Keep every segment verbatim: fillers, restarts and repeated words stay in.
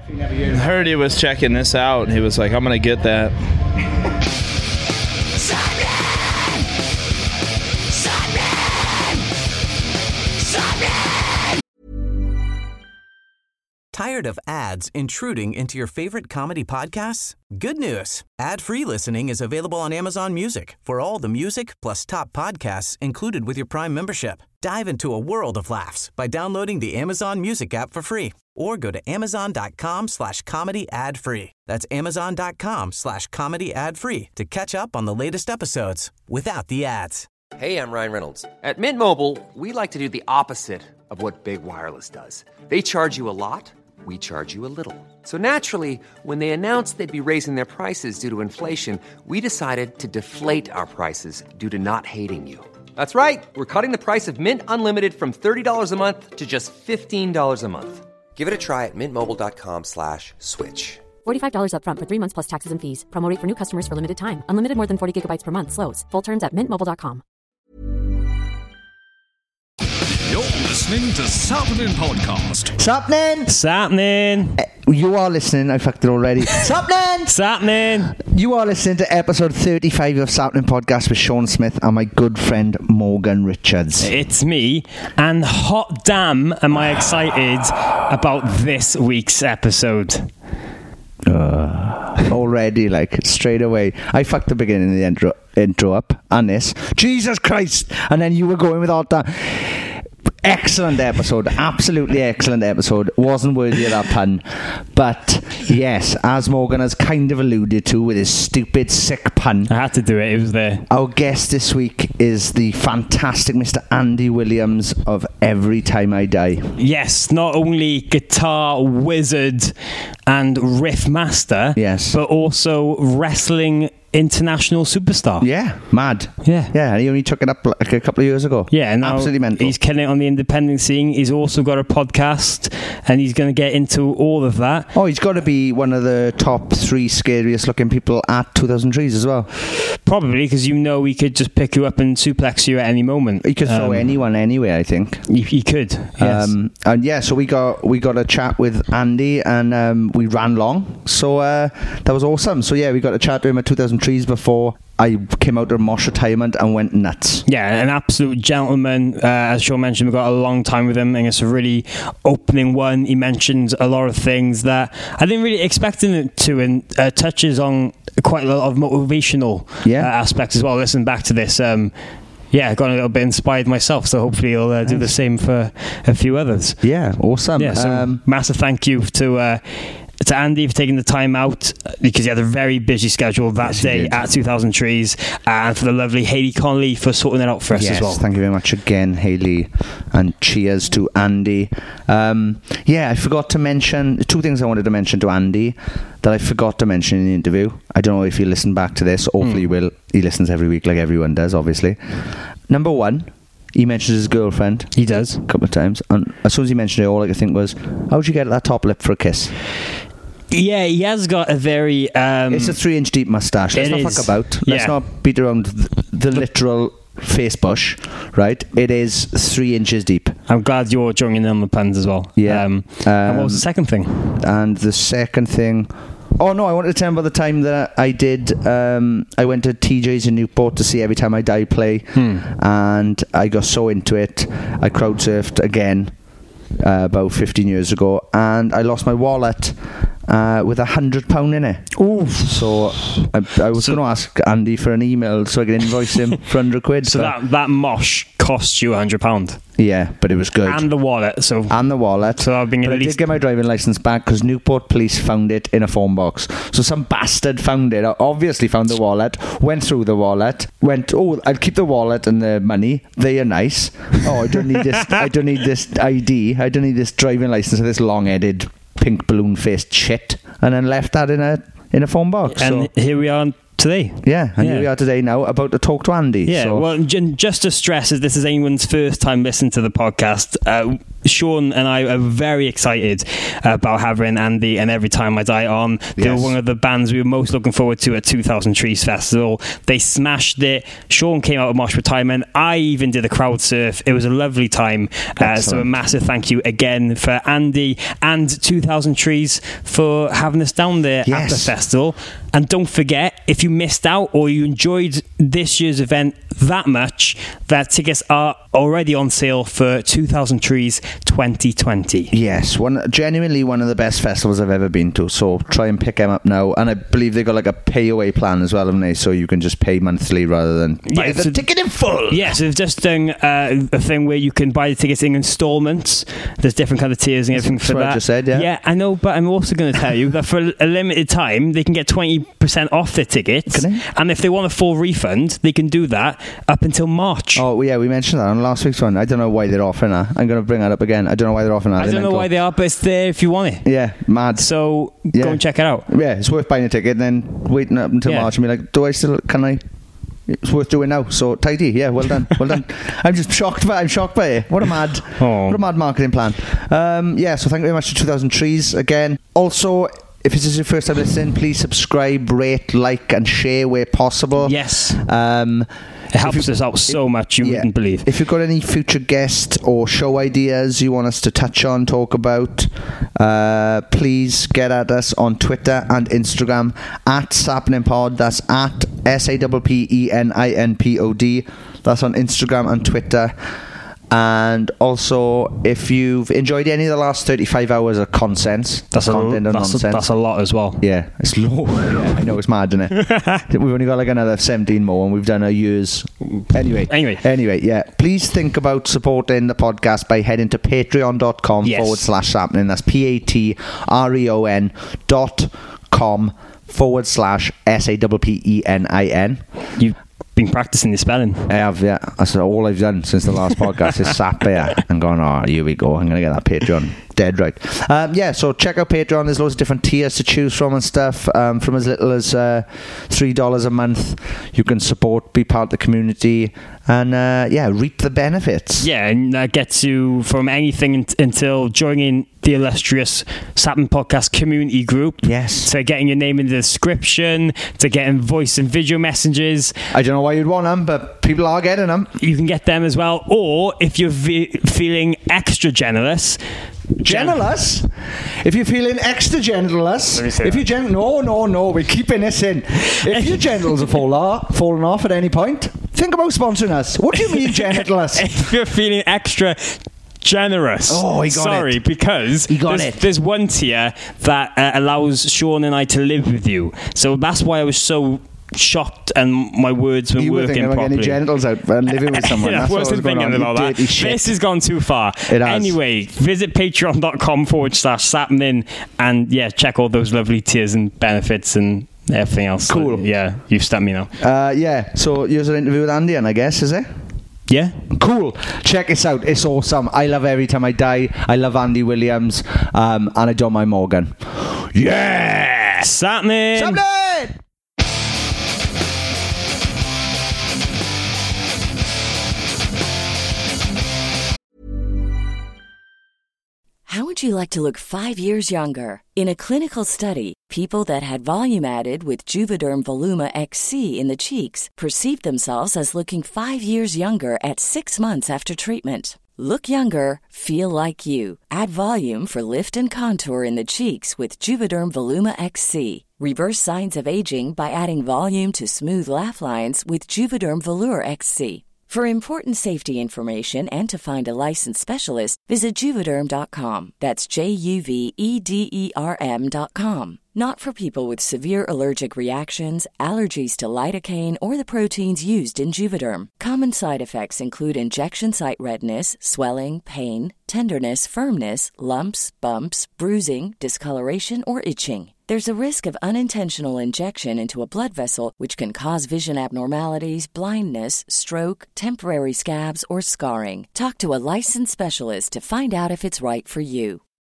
I heard he was checking this out. He was like, I'm going to get that. Tired of ads intruding into your favorite comedy podcasts? Good news. Ad-free listening is available on Amazon Music for all the music plus top podcasts included with your Prime membership. Dive into a world of laughs by downloading the Amazon Music app for free or go to amazon.com slash comedy ad free. That's amazon.com slash comedy ad free to catch up on the latest episodes without the ads. Hey, I'm Ryan Reynolds. At Mint Mobile, we like to do the opposite of what Big Wireless does. They charge you a lot. We charge you a little. So naturally, when they announced they'd be raising their prices due to inflation, we decided to deflate our prices due to not hating you. That's right. We're cutting the price of Mint Unlimited from thirty dollars a month to just fifteen dollars a month. Give it a try at mintmobile.com slash switch. forty-five dollars up front for three months plus taxes and fees. Promo rate for new customers for limited time. Unlimited more than forty gigabytes per month. Slows full terms at mint mobile dot com. You're listening to Sapnin Podcast. Sapnin! Sapnin! Uh, you are listening. I fucked it already. Sapnin! Sapnin! You are listening to episode thirty-five of Sapnin Podcast with Sean Smith and my good friend Morgan Richards. It's me, and hot damn am I excited about this week's episode. Uh, already, like, straight away. I fucked the beginning of the intro, intro up and this. Jesus Christ! And then you were going with all that. Excellent episode, absolutely excellent episode. Wasn't worthy of that pun, but yes, as Morgan has kind of alluded to with his stupid sick pun, I had to do it, it was there. Our guest this week is the fantastic Mister Andy Williams of Every Time I Die. Yes, not only guitar wizard and riff master, yes, but also wrestling international superstar. Yeah, mad. Yeah. Yeah, and he only took it up like a couple of years ago. Yeah, and now absolutely mental. He's killing it on the independent scene. He's also got a podcast, and he's going to get into all of that. Oh, he's got to be one of the top three scariest looking people at two thousand Trees as well. Probably, because you know he could just pick you up and suplex you at any moment. He could throw um, anyone anywhere, I think. He, he could, yes. Um, and yeah, so we got we got a chat with Andy, and um, we ran long. So uh, that was awesome. So yeah, we got a chat to him at two thousand Trees before I came out of Mosh retirement and went nuts. Yeah, an absolute gentleman. Uh, as Sean mentioned, we've got a long time with him, and it's a really opening one. He mentions a lot of things that I didn't really expect him to, and uh, touches on quite a lot of motivational yeah. uh, aspects as well. Listen back to this. Um, yeah, I got a little bit inspired myself, so hopefully he'll uh, do the same for a few others. Yeah, awesome. Yeah, so um, massive thank you to... Uh, to Andy for taking the time out, because he had a very busy schedule that yes, day at two thousand Trees, and for the lovely Hayley Connolly for sorting it out for us yes, as well. Thank you very much again, Hayley, and cheers to Andy. Um, yeah, I forgot to mention two things I wanted to mention to Andy that I forgot to mention in the interview. I don't know if you listen back to this. Hopefully mm. you will. He listens every week like everyone does, obviously. Number one, he mentions his girlfriend. He does. A couple of times. And as soon as he mentioned it, all I could think was, how'd you get that top lip for a kiss? Yeah, he has got a very... Um, it's a three-inch deep moustache. Let's not is. fuck about. Let's yeah. not beat around the, the literal face bush, right? It is three inches deep. I'm glad you're joining in on the puns as well. Yeah. Um, um, and what was the second thing? And the second thing... Oh, no, I wanted to tell him about the time that I did... Um, I went to T J's in Newport to see Every Time I Die play, hmm. and I got so into it. I crowd surfed again uh, about fifteen years ago, and I lost my wallet... Uh, with a hundred pound in it. Ooh! So I, I was so, going to ask Andy for an email so I could invoice him for hundred quid. So that that mosh cost you a hundred pound. Yeah, but it was good. And the wallet. So and the wallet. So I've been but at I least... did get my driving license back because Newport police found it in a phone box. So some bastard found it. Obviously found the wallet. Went through the wallet. Went. Oh, I'll keep the wallet and the money. They are nice. Oh, I don't need this. I don't need this I D. I don't need this driving license of this long-headed, pink balloon-faced shit. And then left that in a in a phone box. And so. Here we are today. Yeah, and yeah. here we are today now about to talk to Andy. Yeah, so. well, j- just to stress, as this is anyone's first time listening to the podcast, uh, Sean and I are very excited about having Andy and Every Time I Die on. They Yes. were one of the bands we were most looking forward to at two thousand Trees Festival. They smashed it. Sean came out of Mosh Retirement. I even did a crowd surf. It was a lovely time. Uh, so a massive thank you again for Andy and two thousand Trees for having us down there at Yes. the festival. And don't forget, if you missed out or you enjoyed this year's event that much, that tickets are already on sale for two thousand Trees twenty twenty. Yes, one genuinely one of the best festivals I've ever been to. So try and pick them up now. And I believe they've got like a pay away plan as well, haven't they? So you can just pay monthly rather than buy Yeah, the so- ticket in full. Yeah, so they've just done uh, a thing where you can buy the tickets in installments. There's different kind of tiers and everything That's for what I that. just said, yeah. Yeah, I know, but I'm also going to tell you that for a limited time, they can get twenty percent off their tickets. Can they? And if they want a full refund, they can do that up until March. Oh, yeah, we mentioned that on last week's one. I don't know why they're offering that. I'm going to bring that up again. I don't know why they're offering that. I They don't know meant why go- they are, but it's there if you want it. Yeah, mad. So Yeah. go and check it out. Yeah, it's worth buying a ticket and then waiting up until Yeah. March and be like, do I still, can I? It's worth doing now. So tidy, yeah, well done, well done. I'm just shocked by I'm shocked by it. What a mad, Oh. what a mad marketing plan. Um, yeah, so thank you very much to two thousand Trees again. Also, if this is your first time listening, please subscribe, rate, like, and share where possible. Yes. Um, It helps if you- us out so much, you yeah. wouldn't believe. If you've got any future guests or show ideas you want us to touch on, talk about, uh, please get at us on Twitter and Instagram at SappeninPod. That's at S A P P E N I N P O D. That's on Instagram and Twitter. And also, if you've enjoyed any of the last thirty-five hours of content, That's a, content and that's, a, nonsense, that's a lot as well. yeah, it's low. Yeah, I know, it's mad, isn't it? We've only got like another seventeen more, and we've done a year's. Anyway, Anyway. anyway, yeah. Please think about supporting the podcast by heading to patreon.com Yes. forward slash sappening. That's P A T R E O N dot com forward slash S A P P E N I N. You've been practicing your spelling. I have, yeah. That's all I've done since the last podcast is sat there and gone, oh, here we go. I'm going to get that Patreon dead right. Um, yeah, so check out Patreon. There's loads of different tiers to choose from and stuff. Um, from as little as uh, three dollars a month, you can support, be part of the community, and uh, yeah, reap the benefits. Yeah, and that gets you from anything in- until joining the illustrious Sappin Podcast community group. Yes. To getting your name in the description, to getting voice and video messages. I don't know why you'd want them, but people are getting them. You can get them as well. Or if you're ve- feeling extra generous. Generous? If you're feeling extra generous, Let me say if that. you're gen- no, no, no, we're keeping this in. If your genitals are fall off, falling off at any point, think about sponsoring us. What do you mean generous? If you're feeling extra generous. Oh, he got Sorry, it. because He got there's, it. there's one tier that uh, allows Sean and I to live with you. So that's why I was so shocked and my words were You were working thinking about properly. getting your genitals out and living with someone. Yeah, That's I what was wasn't going thinking on. about You that. dirty shit. This has gone too far. It has. Anyway, visit patreon.com forward slash sappening and yeah, check all those lovely tiers and benefits and everything else. Cool. Yeah, you've stumped me now. Uh, yeah, so here's an interview with Andy, and I guess, is it? Yeah? Cool. Check this out. It's awesome. I love Every Time I Die. I love Andy Williams. Um, and I don't mind Morgan. Yeah! Sappening! Sappening! How would you like to look five years younger? In a clinical study, people that had volume added with Juvederm Voluma X C in the cheeks perceived themselves as looking five years younger at six months after treatment. Look younger, feel like you. Add volume for lift and contour in the cheeks with Juvederm Voluma X C. Reverse signs of aging by adding volume to smooth laugh lines with Juvederm Volure X C. For important safety information and to find a licensed specialist, visit Juvederm dot com. That's J U V E D E R M dot com. Not for people with severe allergic reactions, allergies to lidocaine, or the proteins used in Juvederm. Common side effects include injection site redness, swelling, pain, tenderness, firmness, lumps, bumps, bruising, discoloration, or itching. There's a risk of unintentional injection into a blood vessel, which can cause vision abnormalities, blindness, stroke, temporary scabs, or scarring. Talk to a licensed specialist to find out if it's right for you.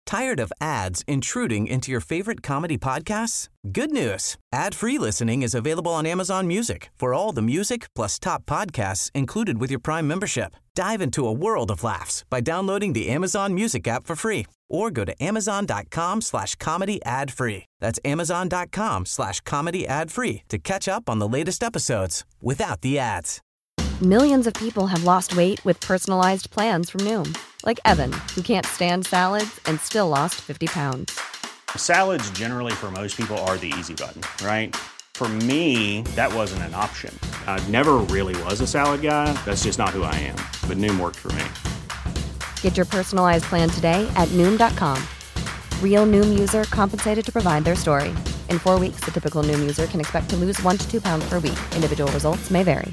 Tired of ads intruding into your favorite comedy podcasts? Good news. Ad-free listening is available on Amazon Music for all the music plus top podcasts included with your Prime membership. Dive into a world of laughs by downloading the Amazon Music app for free or go to amazon.com slash comedy ad free. That's amazon.com slash comedy ad free to catch up on the latest episodes without the ads. Millions of people have lost weight with personalized plans from Noom. Like Evan, who can't stand salads and still lost fifty pounds. Salads generally for most people are the easy button, right? For me, that wasn't an option. I never really was a salad guy. That's just not who I am. But Noom worked for me. Get your personalized plan today at Noom dot com. Real Noom user compensated to provide their story. In four weeks, the typical Noom user can expect to lose one to two pounds per week. Individual results may vary.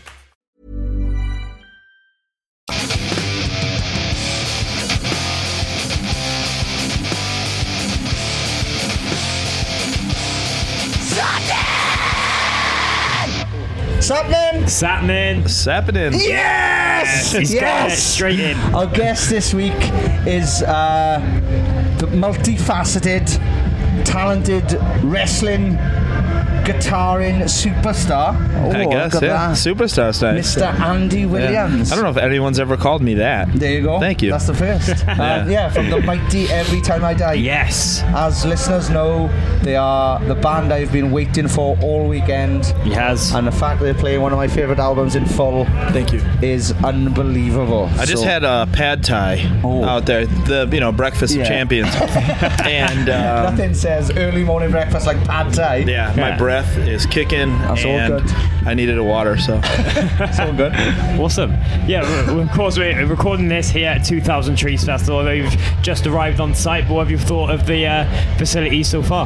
Sapnin! Sapnin! Sapnin! Yes! He's got it Yes! straight in. Our guest this week is uh, the multifaceted, talented wrestling, guitaring superstar. Oh, I guess, look at yeah. that. Superstar style. Mister Andy Williams. Yeah. I don't know if anyone's ever called me that. There you go. Thank you. That's the first. Yeah. uh, yeah, from the mighty Every Time I Die. Yes. As listeners know, they are the band I've been waiting for all weekend. He has. And the fact that they're playing one of my favourite albums in full Thank you. is unbelievable. I just So- had a pad thai Oh. out there, the you know breakfast Yeah. of champions, and um, nothing says early morning breakfast like pad thai. yeah, my Yeah. breath is kicking, That's all and good. I needed a water, so It's all good. Awesome. Yeah, we- we- of course, we're recording this here at two thousand Trees Festival. We've just arrived on site, but what have you thought of the uh, facility so far?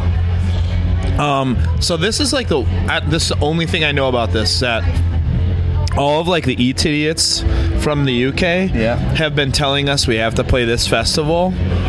Um, so this is like the uh, this is the only thing I know about this, that all of like the E T idiots from the U K Yeah. have been telling us we have to play this festival.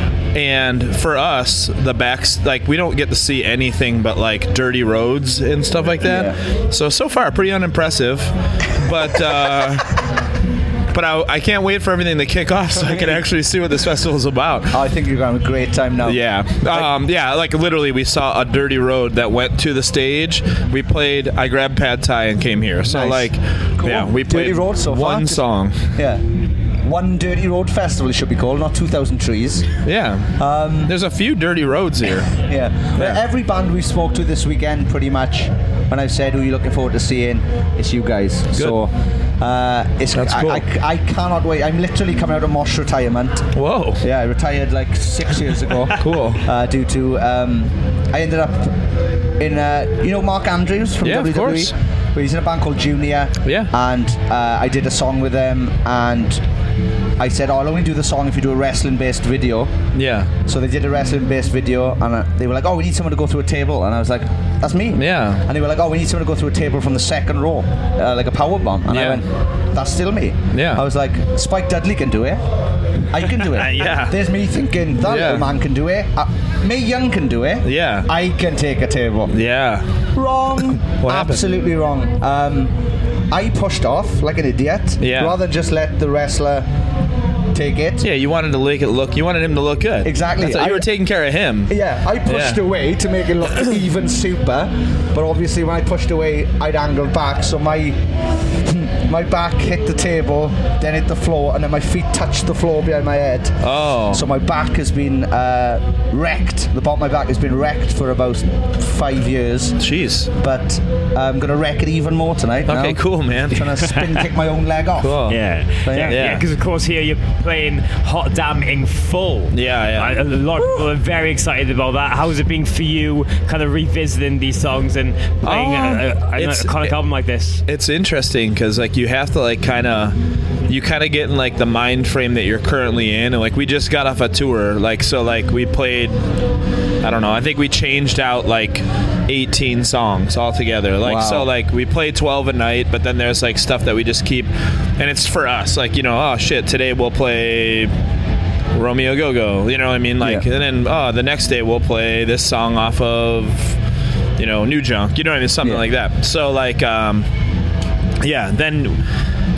And for us, the backs, like, we don't get to see anything but like dirty roads and stuff like that. Yeah. So so far, pretty unimpressive. But uh, but I, I can't wait for everything to kick off so I can actually see what this festival is about. I think you're going to have a great time now. Yeah, um, yeah. Like literally, we saw a dirty road that went to the stage. We played. I grabbed pad thai and came here. So Nice. like, Cool. yeah, we played Dirty road so far? one song. Yeah. One Dirty Road Festival it should be called, not two thousand Trees. Yeah. Um, There's a few dirty roads here. Yeah. Yeah. Every band we spoke to this weekend, pretty much, when I've said who you're looking forward to seeing, it's you guys. Good. So uh, it's That's I, cool. I, I cannot wait. I'm literally coming out of Mosh retirement. Whoa. Yeah, I retired like six years ago. Cool. Uh, due to um, I ended up in uh, you know Mark Andrews from Yeah, of W W E. course. Well, he's in a band called Junior. Yeah. And uh, I did a song with them, and I said, oh, I'll only do the song if you do a wrestling-based video. Yeah. So they did a wrestling-based video, and uh, they were like, oh, we need someone to go through a table. And I was like, that's me. Yeah. And they were like, oh, we need someone to go through a table from the second row, uh, like a power bomb. And Yeah. I went, that's still me. Yeah. I was like, Spike Dudley can do it. I can do it. Uh, yeah. There's me thinking, that Yeah. little man can do it. Uh, Mae Young can do it. Yeah. I can take a table. Yeah. Wrong. What happened? Absolutely wrong. Um, I pushed off like an idiot. Yeah. Rather than just let the wrestler take it. Yeah, you wanted to make it look. You wanted him to look good. Exactly. That's what- you I- were taking care of him. Yeah, I pushed Yeah. away to make it look even super, but obviously when I pushed away, I'd angled back, so my my back hit the table, then hit the floor, and then my feet touched the floor behind my head. Oh. So my back has been uh, wrecked. The bottom of my back has been wrecked for about five years. Jeez. But I'm gonna wreck it even more tonight. Okay, now. cool, man. Trying to spin kick my own leg off. Cool. Yeah, But yeah, yeah. yeah. Because of course here you're playing Hot Damn in full. Yeah, yeah. A, a lot of people are very excited about that. How has it been for you, kind of revisiting these songs and playing Um, a, a, an it's- iconic it- album like this? It's interesting because like you have to like kind of you kind of get in like the mind frame that you're currently in, and like we just got off a tour, like so like we played I don't know I think we changed out like eighteen songs altogether, like Wow. so like we play twelve a night, but then there's like stuff that we just keep, and it's for us, like, you know, oh shit, today we'll play Romeo Go-Go, you know what I mean, like, Yeah. and then oh the next day we'll play this song off of, you know, New Junk, you know what I mean, something Yeah. like that. So like um yeah, then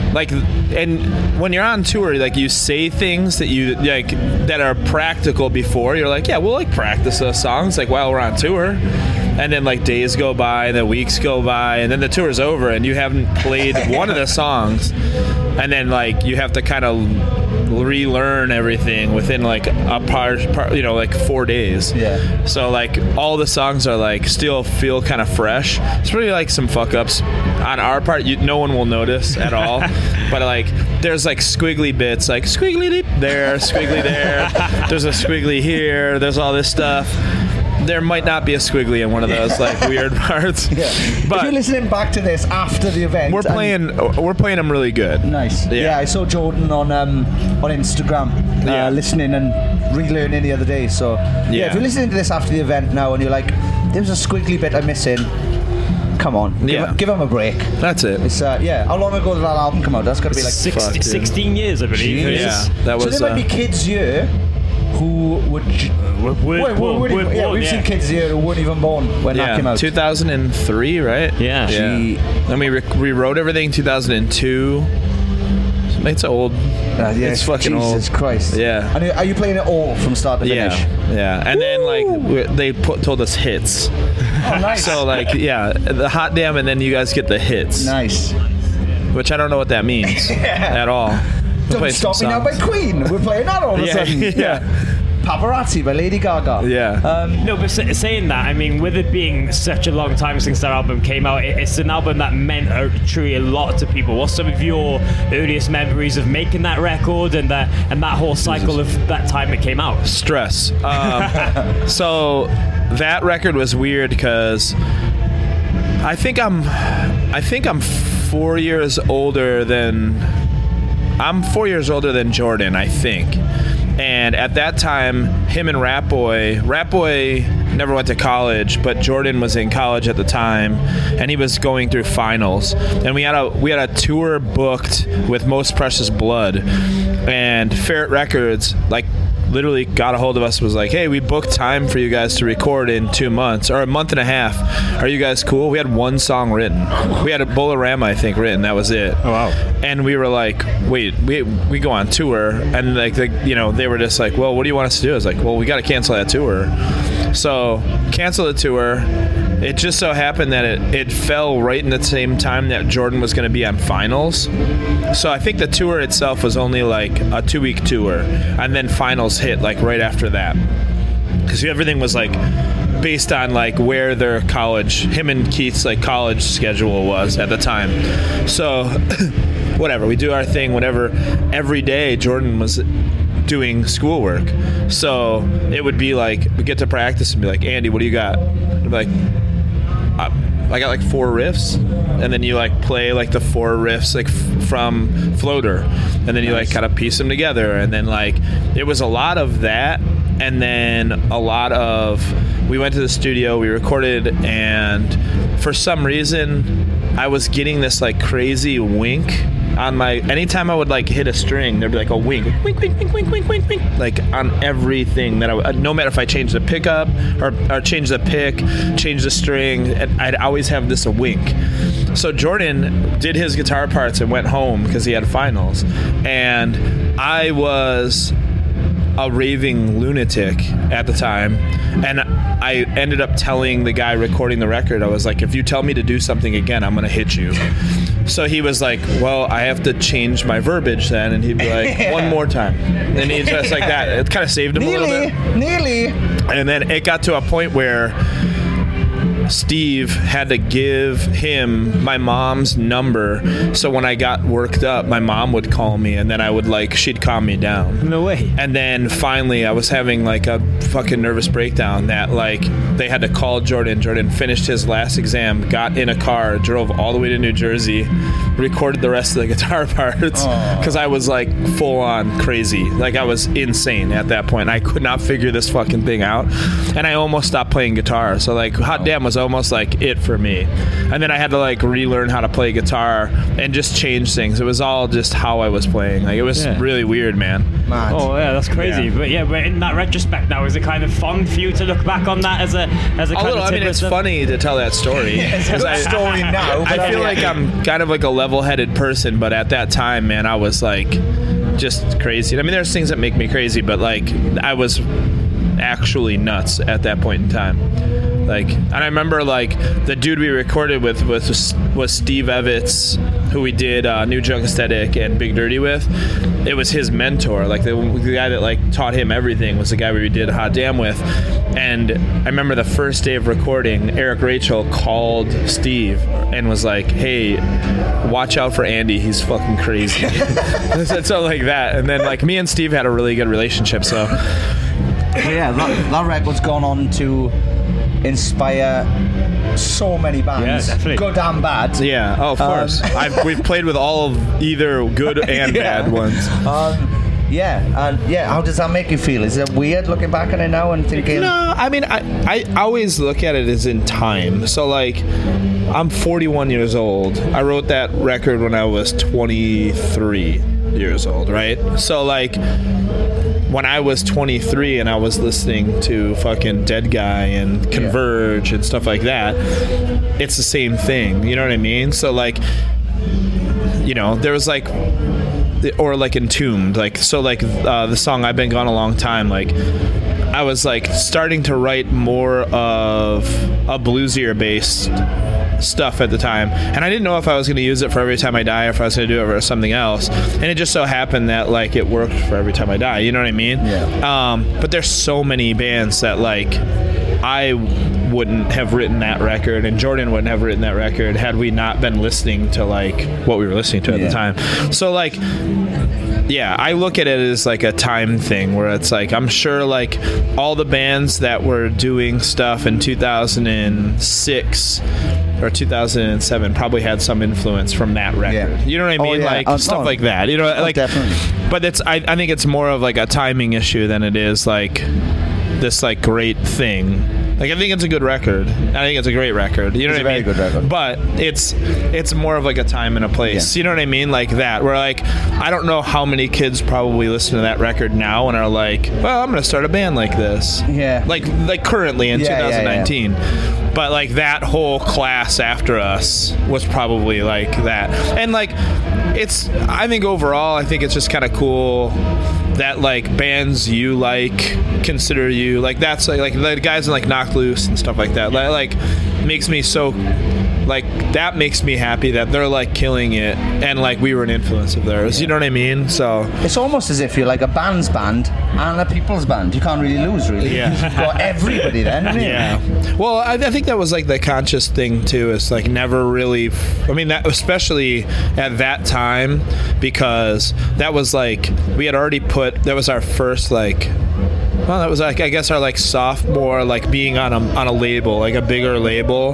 like, and when you're on tour, like you say things that you like that are practical before. You're like, yeah, we'll like practice those songs like while we're on tour. And then like days go by, the weeks go by, and then the tour's over, and you haven't played one of the songs, and then like you have to kind of relearn everything within like a part, part, you know, like four days. Yeah. So like all the songs are like still feel kind of fresh. It's really like some fuck ups on our part. You, no one will notice at all, but like there's like squiggly bits, like squiggly there, squiggly there. There's a squiggly here. There's all this stuff. There might not be a squiggly in one of those like weird parts. Yeah. But if you're listening back to this after the event, we're playing. We're playing them really good. Nice. Yeah. Yeah, I saw Jordan on um, on Instagram uh, Yeah. listening and relearning the other day. So yeah. Yeah. if you're listening to this after the event now and you're like, there's a squiggly bit I'm missing. Come on, give, Yeah. give him a break. That's it. It's uh, yeah. How long ago did that album come out? That's got to be like Six, fuck, dude. sixteen years, I believe. it Yeah, is. that So was. there might Uh, be kids here who would. J- We're, we're, Wait, we're, we're, we're yeah, born, we've yeah. seen kids here who weren't even born when that came yeah, out. two thousand three, right? Yeah. Yeah. Gee. And we re- rewrote everything two thousand two. It's old. Uh, yeah, It's fucking Jesus old. Christ. Yeah. And are you playing it all from start to Yeah, finish? yeah. And then like we, they put, told us hits. Oh, nice. So like yeah, the hot damn, and then you guys get the hits, Nice. which I don't know what that means at all. We'll play Don't some Stop Me Now by songs. Queen. We're playing that all of a Yeah, sudden. yeah. Paparazzi by Lady Gaga. Yeah. Um, No, but sa- saying that, I mean, with it being such a long time since that album came out, it, it's an album that meant uh, truly a lot to people. What's some of your earliest memories of making that record and that and that whole cycle of that time it came out? Stress. Um, so that record was weird because I think I'm, I think I'm four years older than, I'm four years older than Jordan, I think. And at that time, him and Rat Boy, Rat Boy never went to college, but Jordan was in college at the time, and he was going through finals. And we had a we had a tour booked with Most Precious Blood, and Ferret Records, like, literally got a hold of us, was like, hey, we booked time for you guys to record in two months or a month and a half. Are you guys cool? We had one song written. We had a Bolorama, I think, written. That was it. Oh, wow. And we were like, wait, we we go on tour, and like the, you know, they were just like, well, what do you want us to do? I was like, well, we got to cancel that tour. So cancel the tour. It just so happened that it, it fell right in the same time that Jordan was going to be on finals. So I think the tour itself was only like a two week tour, and then finals hit like right after that, because everything was like based on like where their college, him and Keith's like college schedule was at the time. So whatever, we do our thing, whatever. Every day Jordan was doing schoolwork, so it would be like we get to practice and be like, Andy, what do you got? I'd be like, I, I got like four riffs, and then you like play like the four riffs like f- from Floater, and then you like kind of piece them together, and then like it was a lot of that, and then a lot of we went to the studio, we recorded, and for some reason I was getting this like crazy wink on my, anytime I would like hit a string, there'd be like a wink, wink, wink, wink, wink, wink, wink, wink, like on everything that I would, no matter if I changed the pickup or, or changed the pick, changed the string, I'd always have this a wink. So Jordan did his guitar parts and went home because he had finals, and I was a raving lunatic at the time, and I ended up telling the guy recording the record, I was like, if you tell me to do something again, I'm gonna hit you. So he was like, well, I have to change my verbiage then, and he'd be like, one more time, and he just like that. It kind of saved him nearly, a little bit. nearly. And then it got to a point where Steve had to give him my mom's number, so when I got worked up, my mom would call me, and then I would like, she'd calm me down. No way. And then finally I was having like a fucking nervous breakdown that like they had to call Jordan. Jordan finished his last exam, got in a car, drove all the way to New Jersey, recorded the rest of the guitar parts, because I was like full on crazy. Like I was insane at that point. I could not figure this fucking thing out, and I almost stopped playing guitar. So like Hot Damn was almost like it for me. And then I had to like relearn how to play guitar and just change things. It was all just how I was playing. Like it was Yeah. really weird, man. Mad. Oh yeah, that's crazy. Yeah. But yeah, but in that retrospect now, is it kind of fun for you to look back on that as a as a A kind little. of I mean, tip it's of- funny to tell that story. It's a 'Cause good I, story now. but I feel mean- like I'm kind of like a level-headed person, but at that time, man, I was like just crazy. I mean, there's things that make me crazy, but like I was actually nuts at that point in time. Like, and I remember like the dude we recorded with was was Steve Evitz, who we did uh, New Junk Aesthetic and Big Dirty with. It was his mentor, like the, the guy that like taught him everything was the guy we did Hot Damn with. And I remember the first day of recording, Eric Rachel called Steve and was like, "Hey, watch out for Andy. He's fucking crazy." So like that, and then like me and Steve had a really good relationship. So yeah, that, that record's gone on to inspire so many bands, yeah, definitely. good and bad. Yeah, oh, of course. Um, I've, we've played with all of either good and yeah. bad ones. Um, yeah, and yeah, how does that make you feel? Is it weird looking back on it now and thinking? No, I mean, I, I always look at it as in time. So, like, I'm forty-one years old. I wrote that record when I was twenty-three years old, right? So, like, when I was twenty-three and I was listening to fucking Dead Guy and Converge yeah. and stuff like that, it's the same thing. You know what I mean? So, like, you know, there was, like... or like Entombed, like so like uh, the song I've Been Gone a Long Time, like I was like starting to write more of a bluesier based stuff at the time, and I didn't know if I was going to use it for Every Time I Die or if I was going to do it for something else, and it just so happened that like it worked for Every Time I Die, you know what I mean? Yeah. Um, but there's so many bands that like I wouldn't have written that record and Jordan wouldn't have written that record had we not been listening to like what we were listening to at yeah. the time. So like yeah, I look at it as like a time thing where it's like I'm sure like all the bands that were doing stuff in two thousand six or two thousand seven probably had some influence from that record. Yeah. You know what I mean? Oh, yeah. Like uh, stuff oh, like that. You know, oh, like definitely. But it's I, I think it's more of like a timing issue than it is like this like great thing. Like I think it's a good record. I think it's a great record. You know it's what a I mean? Very good record. But it's it's more of like a time and a place. Yeah. You know what I mean? Like that. Where like I don't know how many kids probably listen to that record now and are like, well, I'm gonna start a band like this. Yeah. Like like currently in yeah, twenty nineteen. Yeah, yeah. But like that whole class after us was probably like that. And like it's I think overall I think it's just kinda cool that like bands you like consider you like that's like, like the guys in like Knocked Loose and stuff like that that like makes me so like that makes me happy that they're like killing it and like we were an influence of theirs. You know what I mean? So it's almost as if you're like a band's band and a people's band. You can't really lose, really. Yeah. You've got everybody then. Haven't you? Yeah. Well, I, I think that was like the conscious thing too. Is like never really. I mean, that especially at that time because that was like we had already put. That was our first like. Well, that was like I guess our like sophomore like being on a on a label like a bigger label,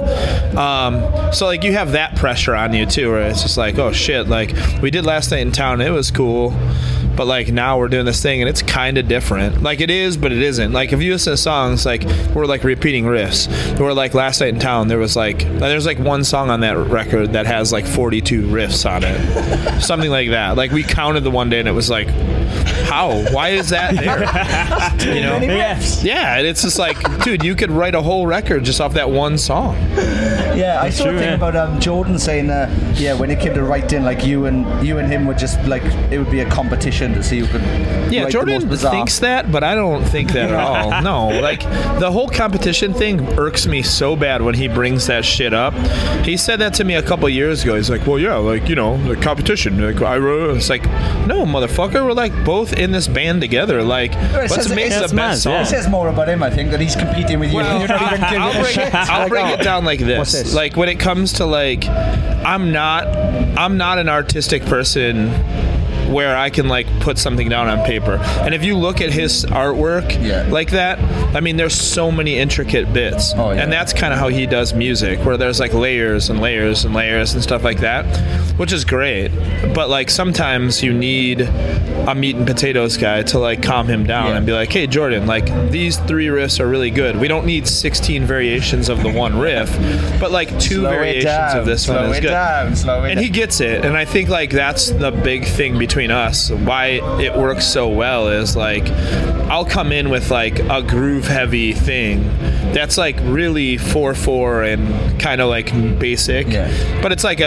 um, so like you have that pressure on you too, where it's just like oh shit, like we did Last Night in Town, it was cool, but like now we're doing this thing and it's kind of different. Like it is, but it isn't. Like if you listen to songs, like we're like repeating riffs. We're like Last Night in Town. There was like there's like one song on that record that has like forty-two riffs on it, something like that. Like we counted the one day and it was like, how? Why is that there? You know? Yeah. Yeah, and it's just like, dude, you could write a whole record just off that one song. Yeah, I saw a thing yeah. about um, Jordan saying, uh, yeah, when it came to writing, like you and you and him would just like it would be a competition to see who could. Yeah, write Jordan the most bizarre. thinks that, but I don't think that at all. No, like the whole competition thing irks me so bad when he brings that shit up. He said that to me a couple years ago. He's like, well, yeah, like you know, the competition. Like I wrote. It's like, no, motherfucker, we're like both in this band together. Like, well, let's make the best mad, song. Yeah. It says more about him, I think, that he's competing with you. Well, You're not even giving I'll a bring, shit. it, I'll like, bring oh, it down like this. this. Like when it comes to like, I'm not, I'm not an artistic person where I can like put something down on paper. And if you look at his artwork yeah. like that, I mean, there's so many intricate bits. Oh, yeah. And that's kind of how he does music, where there's like layers and layers and layers and stuff like that, which is great. But like sometimes you need a meat and potatoes guy to like calm him down yeah. and be like, hey, Jordan, like these three riffs are really good. We don't need sixteen variations of the one riff, but like two slow variations of this slow one is it good. Down, slow it and he gets it. And I think like that's the big thing between us. Why it works so well is like I'll come in with like a groove heavy thing that's like really four four and kind of like basic, yeah. but it's like a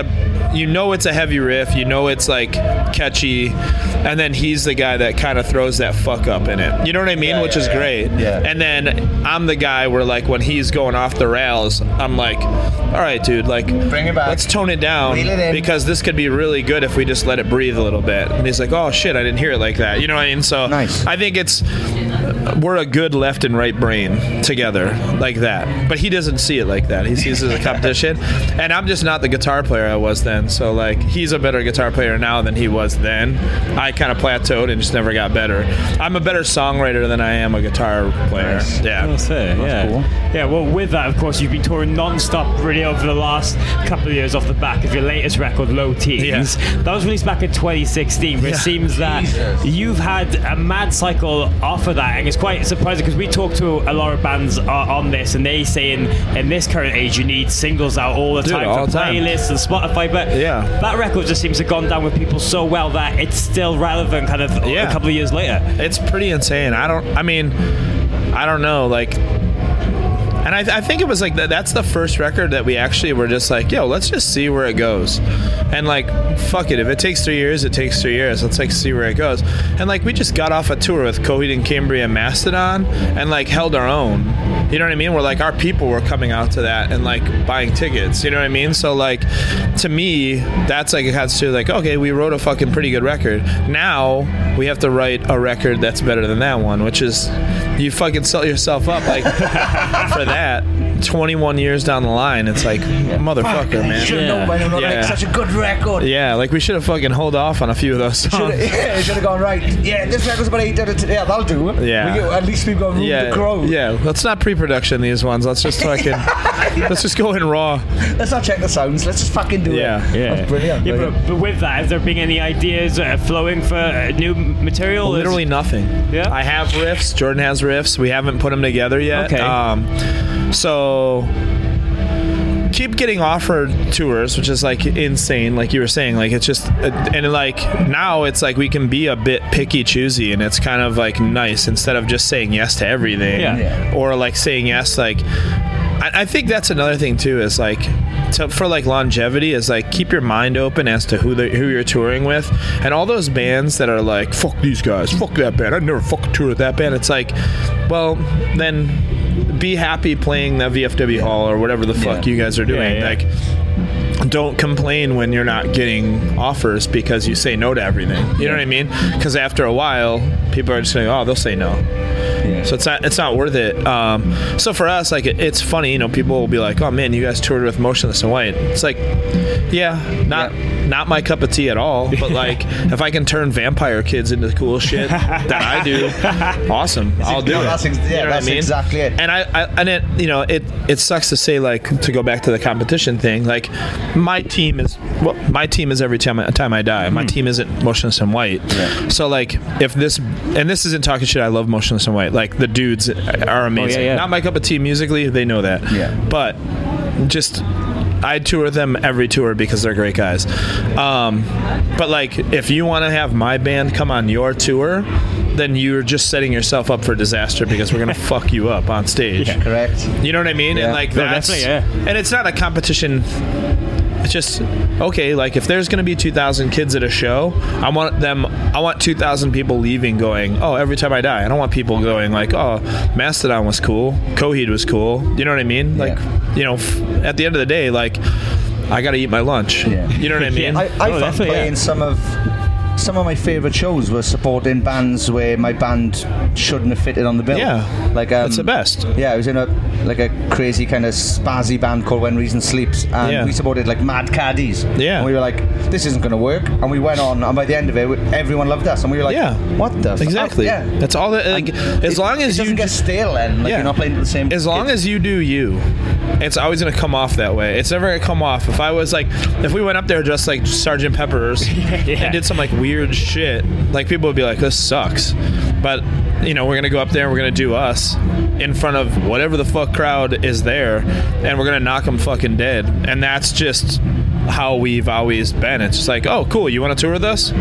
you know it's a heavy riff, you know it's like catchy, and then he's the guy that kind of throws that fuck up in it. You know what I mean? Yeah, Which yeah, is yeah. great. Yeah. And then I'm the guy where like when he's going off the rails, I'm like, all right, dude, like bring it back. Let's tone it down Reel it in. because this could be really good if we just let it breathe a little bit. And he's like, oh shit, I didn't hear it like that. You know what I mean? So Nice. I think it's we're a good left and right brain together like that. But he doesn't see it like that. He sees it as a competition. And I'm just not the guitar player I was then. So like he's a better guitar player now than he was then. I kind of plateaued and just never got better. I'm a better songwriter than I am a guitar player. Nice. Yeah. That's it, yeah. cool. Yeah, well, with that, of course, you've been touring non-stop really over the last couple of years off the back of your latest record, Low Teens. Yeah. That was released back in twenty sixteen, but Yeah. it seems that Jesus. you've had a mad cycle off of that, and it's quite surprising because we talk to a lot of bands uh, on this, and they say in, in this current age you need singles out all the Dude, time all for the time. playlists and Spotify, but Yeah. that record just seems to have gone down with people so well that it's still relevant kind of Yeah. a couple of years later. It's pretty insane. I don't. I mean, I don't know. Like, and I, I think it was like th- that's the first record that we actually were just like, yo, let's just see where it goes, and like, fuck it. If it takes three years, it takes three years. Let's like see where it goes. And like, we just got off a tour with Coheed and Cambria and Mastodon, and like held our own. You know what I mean? Where like our people were coming out to that and like buying tickets. You know what I mean? So like, to me, that's like it has to like, okay, we wrote a fucking pretty good record. Now we have to write a record that's better than that one, which is you fucking sell yourself up like for that. twenty-one years down the line, it's like motherfucker, man. Should have Yeah. known by now, not Yeah. like such a good record. Yeah, like we should have fucking hold off on a few of those songs. Should have, yeah, should have gone right. Yeah, this record's about eight out of ten. Yeah, that'll do. Yeah. We get, at least we've got room Yeah, to grow. yeah. Let's not pre-production these ones. Let's just fucking let's just go in raw. Let's not check the sounds. Let's just fucking do Yeah. it. Yeah, That's brilliant. Yeah, brilliant. but, but with that, has there been any ideas uh, flowing for uh, new material? Literally nothing. Yeah? I have riffs. Jordan has riffs. We haven't put them together yet. Okay. Um, so keep getting offered tours, which is like insane. Like you were saying, like it's just, and like now it's like we can be a bit picky choosy, and it's kind of like nice instead of just saying yes to everything, Yeah. Yeah. or like saying yes. Like I, I think that's another thing too. Is like. To, for like longevity is like keep your mind open as to who the, who you're touring with, and all those bands that are like fuck these guys, fuck that band, I'd never fucking tour with that band. It's like, well then be happy playing the V F W Hall or whatever the fuck Yeah. you guys are doing. Yeah, yeah. Like don't complain when you're not getting offers because you say no to everything. You know what I mean? Because after a while people are just saying, oh, they'll say no. Yeah. So it's not it's not worth it. Um, so for us, like it, it's funny, you know, people will be like, "Oh man, you guys toured with Motionless in White." It's like, yeah, not Yeah. not my cup of tea at all. But like, if I can turn vampire kids into cool shit that I do, awesome, I'll do no, it. that's ex- yeah, You know what that's I mean? exactly it. And I, I and it you know it it sucks to say, like, to go back to the competition thing. Like my team is well, my team is every time time I die. My team isn't Motionless in White. Yeah. So like if this and this isn't talking shit. I love Motionless in White. Like the dudes are amazing. Oh, yeah, yeah. Not my cup of tea musically. They know that. Yeah. But just I tour with them every tour because they're great guys. Um, but like if you want to have my band come on your tour, then you're just setting yourself up for disaster because we're gonna fuck you up on stage. Yeah, correct. You know what I mean? Yeah. And like No, that's definitely, yeah. and it's not a competition. It's just okay. Like if there's going to be two thousand kids at a show, I want them. I want two thousand people leaving, going, "Oh, every time I die." I don't want people going like, "Oh, Mastodon was cool, Coheed was cool." You know what I mean? Yeah. Like, you know, f- at the end of the day, like, I got to eat my lunch. Yeah. You know what I mean? I, I Oh, found definitely, playing yeah. some of some of my favourite shows were supporting bands where my band shouldn't have fitted on the bill. Yeah. like um, That's the best. Yeah, I was in a like a crazy kind of spazzy band called When Reason Sleeps, and Yeah. we supported like Mad Caddies. Yeah. and we were like, this isn't going to work, and we went on, and by the end of it, everyone loved us, and we were like, Yeah. what the fuck? Exactly. Yeah. That's all. That, like, And as it- long as it you doesn't get just- stale, then like Yeah. you're not playing to the same. As long kids. as you do you, it's always going to come off that way. It's never going to come off. If I was like, if we went up there just like Sergeant Pepper's Yeah. and did some like weird shit, like people would be like, this sucks. But, you know, we're going to go up there and we're going to do us in front of whatever the fuck crowd is there, and we're going to knock them fucking dead. And that's just how we've always been. It's just like, oh, cool, you want to tour with us?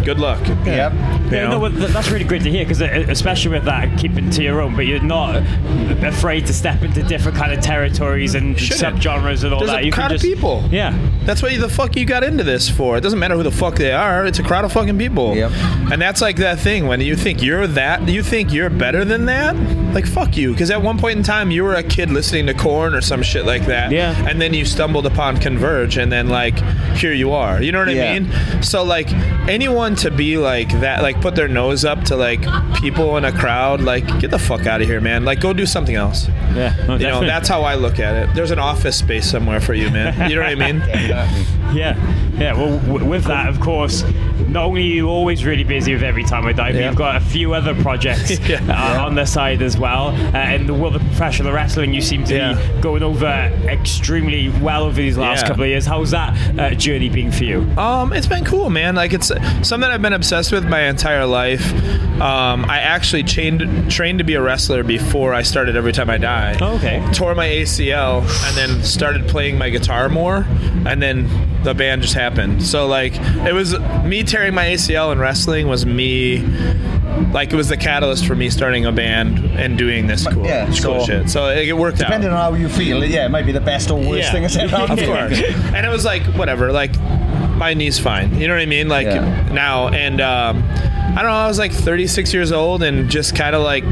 good luck. Yep. Yeah, You know? no, well, th- that's really great to hear because especially with that, keeping to your own, but you're not afraid to step into different kind of territories and Shouldn't. subgenres and all There's that. a You crowd can of just, people. Yeah. That's what the fuck you got into this for. It doesn't matter who the fuck they are. It's a crowd of fucking people. Yep. And that's like that thing when you think you're that, you think you're better than that. Like fuck you, because at one point in time you were a kid listening to Korn or some shit like that. Yeah. And then you stumbled upon Converge, and then like here you are. You know what Yeah. I mean? So like anyone to be like that, like put their nose up to like people in a crowd, like get the fuck out of here, man. Like go do something else. Yeah. No, You know, definitely. that's how I look at it. There's an office space somewhere for you, man. You know what I mean? Yeah, yeah. Well, w- with that, of course, not only are you always really busy with Every Time I Die, but Yeah. you've got a few other projects Yeah. uh, on the side as well. Uh, in the world of professional wrestling, you seem to Yeah. be going over extremely well over these last Yeah. couple of years. How's that uh, journey been for you? Um, it's been cool, man. Like it's something I've been obsessed with my entire life. Um, I actually trained trained to be a wrestler before I started Every Time I Die. Oh, okay. Tore my A C L and then started playing my guitar more, and then the band just happened. So like it was me tearing my A C L in wrestling was me. Like it was the catalyst for me starting a band and doing this cool, yeah, cool so- shit. So it, it worked out. Depending on how you feel, yeah, it might be the best or worst Yeah. thing that's ever happened. Of course. And it was like, whatever, like, my knee's fine. You know what I mean? Like, Yeah. now. And, um, I don't know, I was like thirty-six years old and just kind of like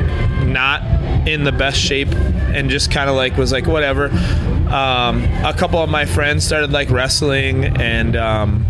not in the best shape and just kind of like was like, whatever. Um, a couple of my friends started like wrestling and, um,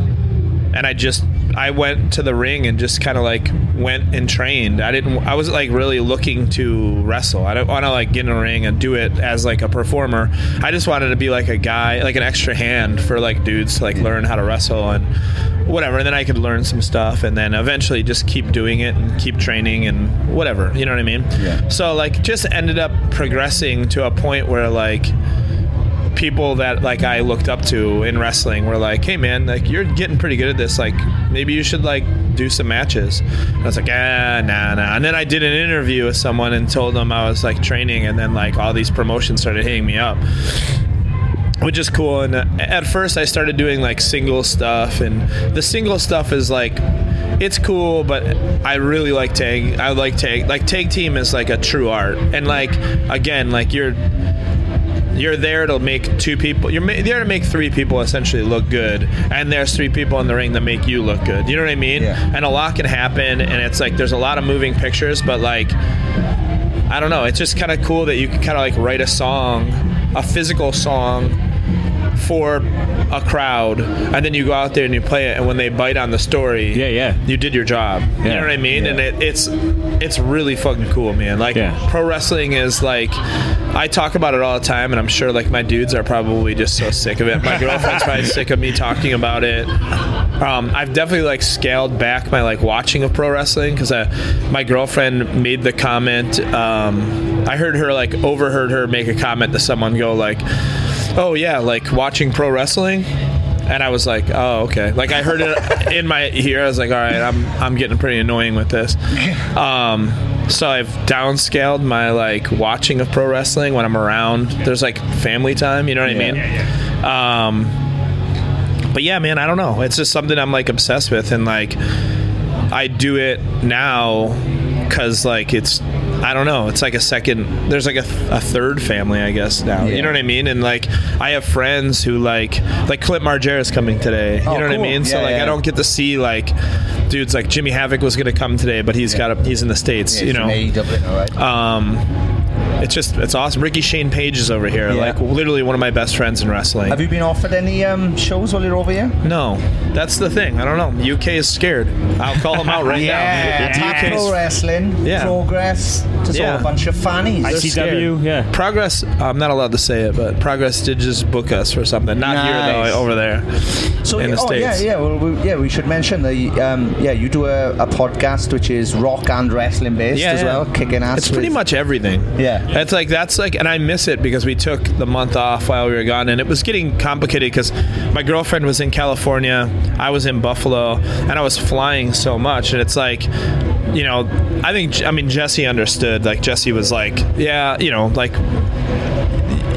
and I just, I went to the ring and just kind of like went and trained. I didn't, I wasn't like really looking to wrestle. I don't want to like get in a ring and do it as like a performer. I just wanted to be like a guy, like an extra hand for like dudes to like learn how to wrestle and whatever. And then I could learn some stuff and then eventually just keep doing it and keep training and whatever, you know what I mean? Yeah. So like just ended up progressing to a point where like people that like I looked up to in wrestling were like, hey man, like you're getting pretty good at this, like maybe you should like do some matches. And I was like, ah, nah, nah. And then I did an interview with someone and told them I was like training, and then like all these promotions started hitting me up, which is cool. And uh, at first I started doing like single stuff, and the single stuff is like, it's cool, but I really like tag. I like tag. Like tag team is like a true art, and like again, like you're you're there to make two people. You're ma- there to make three people essentially look good, and there's three people in the ring that make you look good. You know what I mean? Yeah. And a lot can happen, and it's like there's a lot of moving pictures, but like I don't know. It's just kind of cool that you can kind of like write a song, a physical song for a crowd, and then you go out there and you play it, and when they bite on the story, Yeah, yeah. you did your job. You Yeah. know what I mean? Yeah. And it, it's it's really fucking cool, man. Like Yeah. pro wrestling is like, I talk about it all the time, and I'm sure like my dudes are probably just so sick of it. My girlfriend's probably sick of me talking about it. Um, I've definitely like scaled back my like watching of pro wrestling because my girlfriend made the comment. Um, I heard her like overheard her make a comment to someone go like, oh yeah, like watching pro wrestling, and I was like, oh okay. Like I heard it in my ear. I was like, all right, I'm I'm getting pretty annoying with this. Um, so I've downscaled my like watching of pro wrestling when I'm around. There's like family time. You know what I mean? Um, but yeah, man, I don't know. It's just something I'm like obsessed with, and like I do it now because like it's. I don't know. It's like a second. There's like a, a third family, I guess now. Yeah. You know what I mean? And like, I have friends who like like Clint Margera's coming today. You Oh, know what I cool. mean? So Yeah, like, yeah. I don't get to see like dudes like Jimmy Havoc was gonna come today, but he's got a, he's in the States. Yeah, you it's know. an A E W, all right. Um, it's just it's awesome. Ricky Shane Page is over here. Yeah. Like literally one of my best friends in wrestling. Have you been offered any um, shows while you're over here? No, that's the thing. I don't know. U K is scared. I'll call them out right yeah, now. Tap U K 's Pro Wrestling, Yeah. Progress, just Yeah. all a bunch of fannies. I C W, yeah. Progress, I'm not allowed to say it, but Progress did just book us for something. Not here Nice. though, over there So in the oh States. yeah, yeah, well, we, yeah. We should mention the um, yeah. You do a, a podcast which is rock and wrestling based Yeah, as yeah. well, kicking ass. It's pretty with- much everything. Yeah. It's like, that's like, and I miss it because we took the month off while we were gone, and it was getting complicated because my girlfriend was in California, I was in Buffalo, and I was flying so much, and it's like, you know, I think, I mean, Jesse understood. Like, Jesse was like, yeah, you know, like,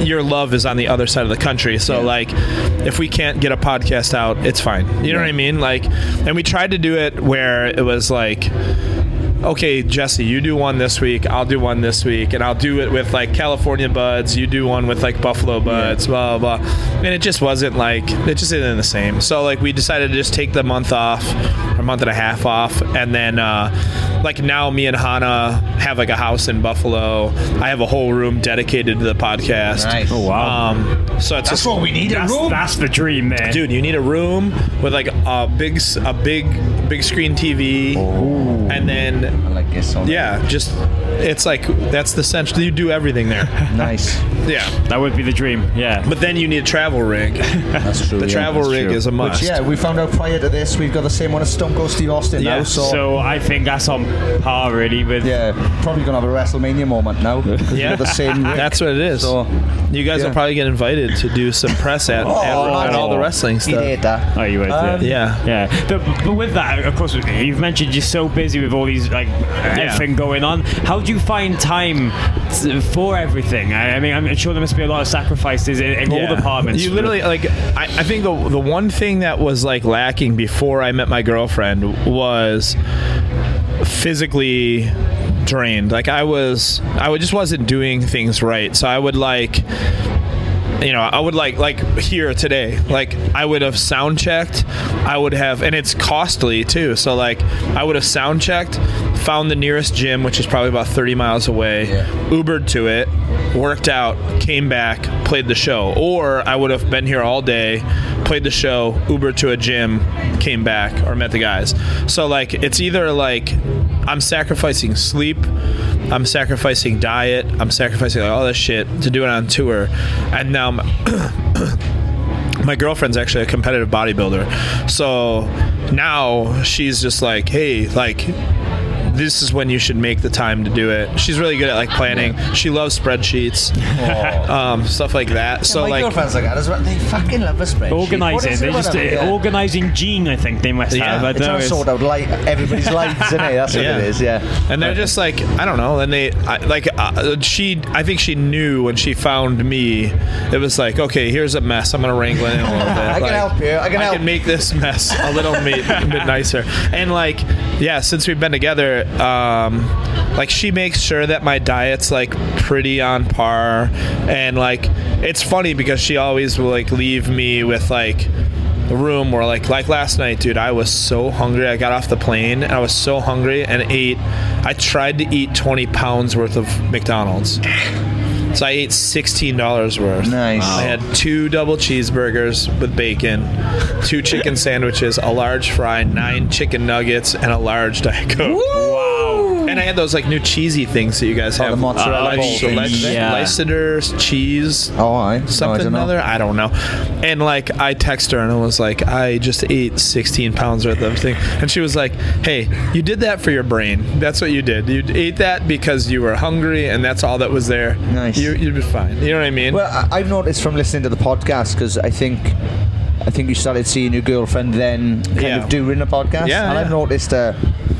your love is on the other side of the country. So yeah. like, if we can't get a podcast out, it's fine. You yeah. know what I mean? Like, and we tried to do it where it was like, okay, Jesse, you do one this week, I'll do one this week, and I'll do it with like California buds, you do one with like Buffalo buds, yeah. blah, blah, blah. And it just wasn't like, it just isn't the same. So like we decided to just take the month off, or a month and a half off, and then uh, like now me and Hannah have like a house in Buffalo. I have a whole room dedicated to the podcast. Nice. Oh, wow. Um, so it's that's just, what we need, that's, a room. That's the dream, man. Dude, you need a room with like a big, a big, big screen T V, oh. and then I like this one. yeah, just it's like that's the central. You do everything there. Nice. Yeah, that would be the dream. Yeah, but then you need a travel rig. That's true. The yeah, travel rig true. is a must. Which, yeah, we found out prior to this, we've got the same one as Stone Cold Steve Austin yeah. now. So, so I think that's on par really with. Yeah, probably gonna have a WrestleMania moment now. Yeah, the same rig. That's what it is. So you guys yeah. will probably get invited to do some press at, oh, at, at all the wrestling stuff. He'd hate that. Oh, you would. Um, yeah, yeah. yeah. But, but with that, of course, you've mentioned you're so busy with all these like everything going on. How do you find time to, for everything? I, I mean, I'm sure there must be a lot of sacrifices in, in yeah. all departments. You literally like. I, I think the the one thing that was like lacking before I met my girlfriend was physically drained. Like I was, I just wasn't doing things right. So I would like, you know, I would like, like here today, like I would have sound checked. I would have, and it's costly too. So like I would have sound checked, found the nearest gym, which is probably about thirty miles away, yeah. Ubered to it, worked out, came back, played the show. Or I would have been here all day, played the show, Ubered to a gym, came back, or met the guys. So like it's either like I'm sacrificing sleep, I'm sacrificing diet, I'm sacrificing like all this shit to do it on tour. And now my, my girlfriend's actually a competitive bodybuilder. So now she's just like, hey, like this is when you should make the time to do it. She's really good at like planning. She loves spreadsheets, oh. um, stuff like that. Yeah, so my like, girlfriend's like that as well. They fucking love a spreadsheet. Organising, they just uh, yeah. organising gene. I think they must yeah. have. I it's trying to sort out like everybody's lives, isn't it? That's what yeah. it is. Yeah. And they're just like, I don't know. And they I, like uh, she. I think she knew when she found me. It was like, okay, here's a mess. I'm gonna wrangle it in a little bit. I like, can help you. I can I help. can make this mess a little bit, a bit nicer. And like, yeah, since we've been together. Um, like she makes sure that my diet's like pretty on par, and like it's funny because she always will like leave me with like a room where like like last night, dude, I was so hungry. I got off the plane and I was so hungry and ate I tried to eat twenty pounds worth of McDonald's. So I ate sixteen dollars worth. Nice. I had two double cheeseburgers with bacon, two chicken sandwiches, a large fry, nine chicken nuggets, and a large Diet Coke. Wow. And I had those like new cheesy things that you guys oh, have. the mozzarella uh, balls. yeah. Lycider's cheese. Oh, I something no, I another. I don't know. And like I text her and I was like, I just ate sixteen pounds worth of thing, and she was like, hey, you did that for your brain. That's what you did. You ate that because you were hungry, and that's all that was there. Nice. You, you'd be fine. You know what I mean? Well, I- I've noticed from listening to the podcast because I think. I think you started seeing your girlfriend then kind yeah. of during the podcast. Yeah, and yeah. I've noticed a,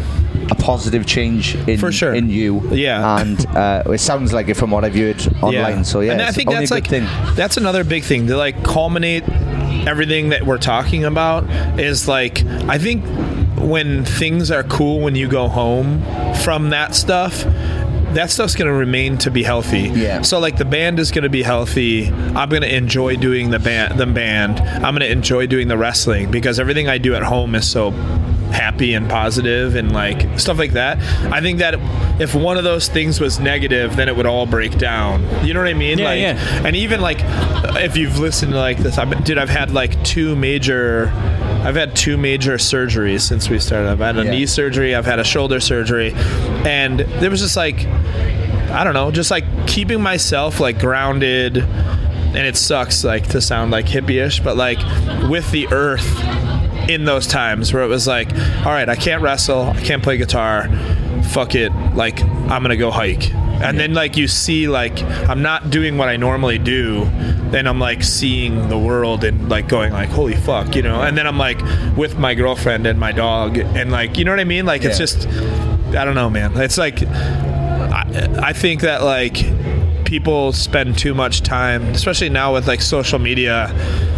a positive change in, For sure. in you. Yeah. And uh, it sounds like it from what I've heard online. Yeah. So, yeah, and I think that's like, thing. that's another big thing to like culminate everything that we're talking about is like, I think when things are cool when you go home from that stuff, that stuff's going to remain to be healthy. Yeah. So like the band is going to be healthy. I'm going to enjoy doing the band. The band. I'm going to enjoy doing the wrestling because everything I do at home is so happy and positive and like stuff like that. I think that if one of those things was negative, then it would all break down. You know what I mean? Yeah, like, yeah. And even like if you've listened to like this, I've, dude, I've had like two major. I've had two major surgeries since we started. I've had a yeah. knee surgery. I've had a shoulder surgery, and there was just like, I don't know, just like keeping myself like grounded. And it sucks like to sound like hippie-ish, but like with the earth in those times where it was like, all right, I can't wrestle, I can't play guitar, fuck it, like I'm gonna go hike. And then like you see like I'm not doing what I normally do, then I'm like seeing the world and like going like holy fuck, you know. And then I'm like with my girlfriend and my dog and like, you know what I mean, like yeah. It's just, I don't know, man, it's like I, I think that like people spend too much time, especially now with like social media,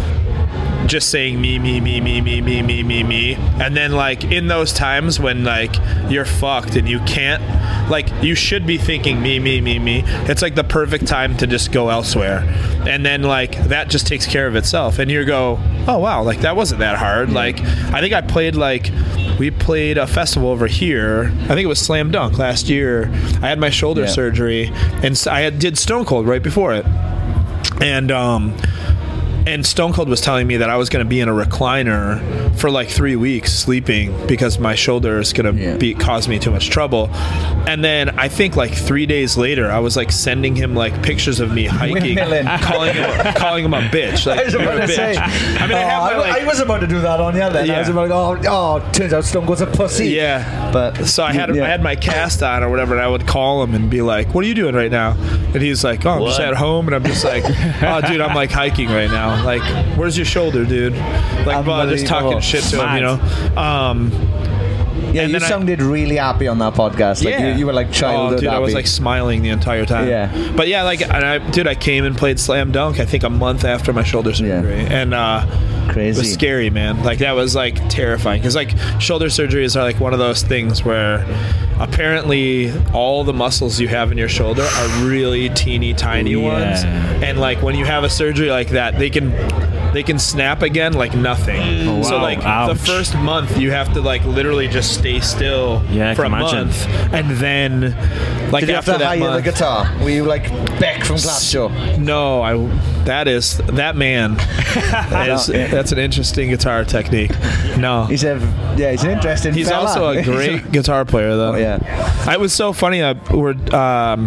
just saying me, me, me, me, me, me, me, me, me. And then like in those times when like you're fucked and you can't, like you should be thinking me, me, me, me. It's like the perfect time to just go elsewhere. And then like that just takes care of itself. And you go, oh wow, like that wasn't that hard. Like I think I played like, we played a festival over here. I think it was Slam Dunk last year. I had my shoulder yeah. surgery and I had, did Stone Cold right before it. And, um, And Stone Cold was telling me that I was going to be in a recliner for like three weeks sleeping because my shoulder is going to yeah. be cause me too much trouble. And then I think like three days later, I was like sending him like pictures of me hiking, calling him, calling him a bitch. Like, I was about to bitch. say. I mean, oh, I, have my, I, like, I was about to do that on you then. Yeah. I was about to go, oh, oh, turns out Stone Cold's a pussy. Yeah. But so I had yeah. I had my cast on or whatever, and I would call him and be like, "What are you doing right now?" And he's like, "Oh, I'm what? just at home," and I'm just like, "Oh, dude, I'm like hiking right now. Like, where's your shoulder, dude?" Like, but just talking shit to him, you know. Um, yeah, you sounded I, really happy on that podcast. Like yeah. you, you were like childhood oh, dude, happy. I was like smiling the entire time. Yeah. But yeah, like, and I, dude, I came and played Slam Dunk. I think a month after my shoulder surgery, yeah. and uh, crazy. It was scary, man. Like that was like terrifying because like shoulder surgeries are like one of those things where apparently all the muscles you have in your shoulder are really teeny tiny yeah. ones, and like when you have a surgery like that, they can. They can snap again like nothing. Oh, wow. So like Ouch. the first month you have to like literally just stay still yeah, for a imagine. month, and then like Did you after have to that hire month, the guitar? Were you like Beck from Glassjaw? No, I. That is that man. that is, that's an interesting guitar technique. No, he's a yeah, he's an interesting. He's fella. also a great guitar player though. Oh, yeah, it was so funny. I we're. Um,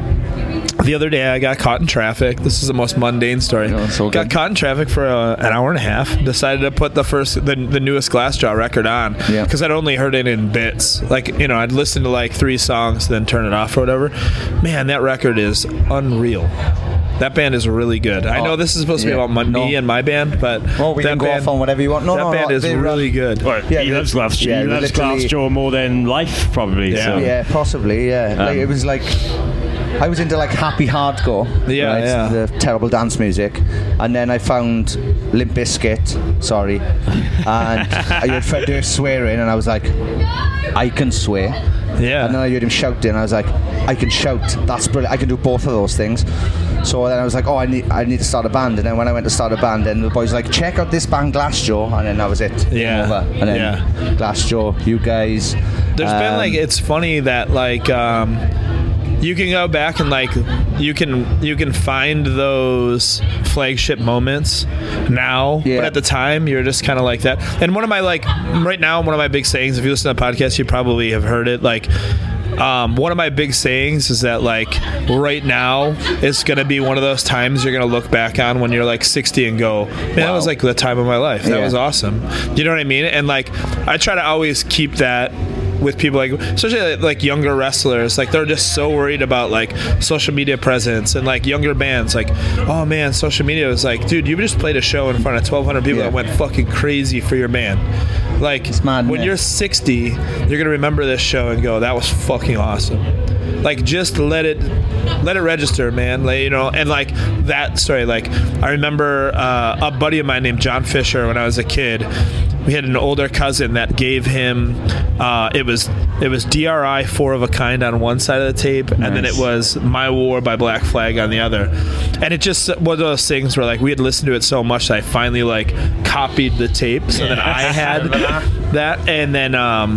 The other day I got caught in traffic. This is the most mundane story. Oh, so got caught in traffic for a, an hour and a half. Decided to put the first, the, the newest Glassjaw record on because yeah. I'd only heard it in bits. Like, you know, I'd listen to like three songs, then turn it off or whatever. Man, that record is unreal. That band is really good. I know this is supposed to yeah. be about my, no. me and my band, but well, we that can go band, off on whatever you want. No, that no, band no, is really good. Well, yeah, he loves Glassjaw. Yeah, he loves literally. Glassjaw more than life, probably. Yeah, so. yeah possibly. Yeah, um, like, it was like. I was into like happy hardcore, yeah, right? yeah. the terrible dance music, and then I found Limp Bizkit, sorry, and I heard Fred Durst swearing, and I was like, I can swear. Yeah. And then I heard him shouting, and I was like, I can shout. That's brilliant. I can do both of those things. So then I was like, oh, I need, I need to start a band. And then when I went to start a band, then the boys were like, check out this band Glassjaw, and then that was it. Yeah. Over. And then yeah. Glassjaw, you guys. There's um, been like, it's funny that like. Um, You can go back and like you can you can find those flagship moments now, yeah. but at the time you're just kind of like that. And one of my like right now, one of my big sayings, if you listen to the podcast, you probably have heard it. Like, um, one of my big sayings is that like right now is going to be one of those times you're going to look back on when you're like sixty and go, man, wow. that was like the time of my life. That yeah. was awesome. You know what I mean? And like I try to always keep that. With people like, especially like younger wrestlers, like they're just so worried about like social media presence and like younger bands, like, oh man, social media is like, dude, you just played a show in front of twelve hundred people yeah. that went fucking crazy for your band. Like, mad, when man. You're sixty, you're gonna remember this show and go, that was fucking awesome. Like, just let it let it register, man. Like, you know, and like that story, like I remember uh, a buddy of mine named John Fisher when I was a kid. We had an older cousin that gave him uh, it was it was D R I Four of a Kind on one side of the tape, nice. And then it was My War by Black Flag on the other. And it just one of those things where like we had listened to it so much that I finally like copied the tape, so yeah. that I had that. And then um,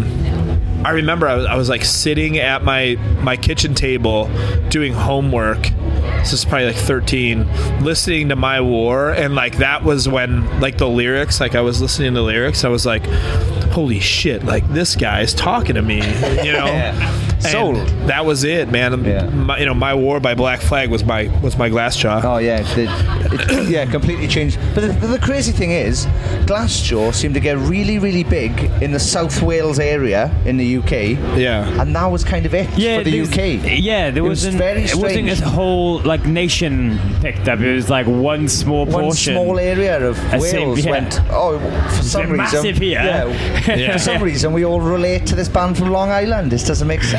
I remember I was, I was like sitting at my my kitchen table doing homework. This is probably like thirteen, listening to My War, and like that was when like the lyrics, like I was listening to the lyrics, I was like, holy shit, like this guy is talking to me, you know. yeah. Sold. That was it, man. Yeah. My, you know, My War by Black Flag was my was my Glassjaw. Oh yeah, the, it, yeah, completely changed. But the, the crazy thing is, Glassjaw seemed to get really, really big in the South Wales area in the U K. Yeah, and that was kind of it yeah, for the U K. Yeah, there it wasn't. Was very it wasn't strange. a whole like nation picked up. It was like one small one portion. One small area of a Wales same, yeah. went. Oh, for some reason, massive here. Yeah, yeah. for some reason, we all relate to this band from Long Island. This doesn't make sense.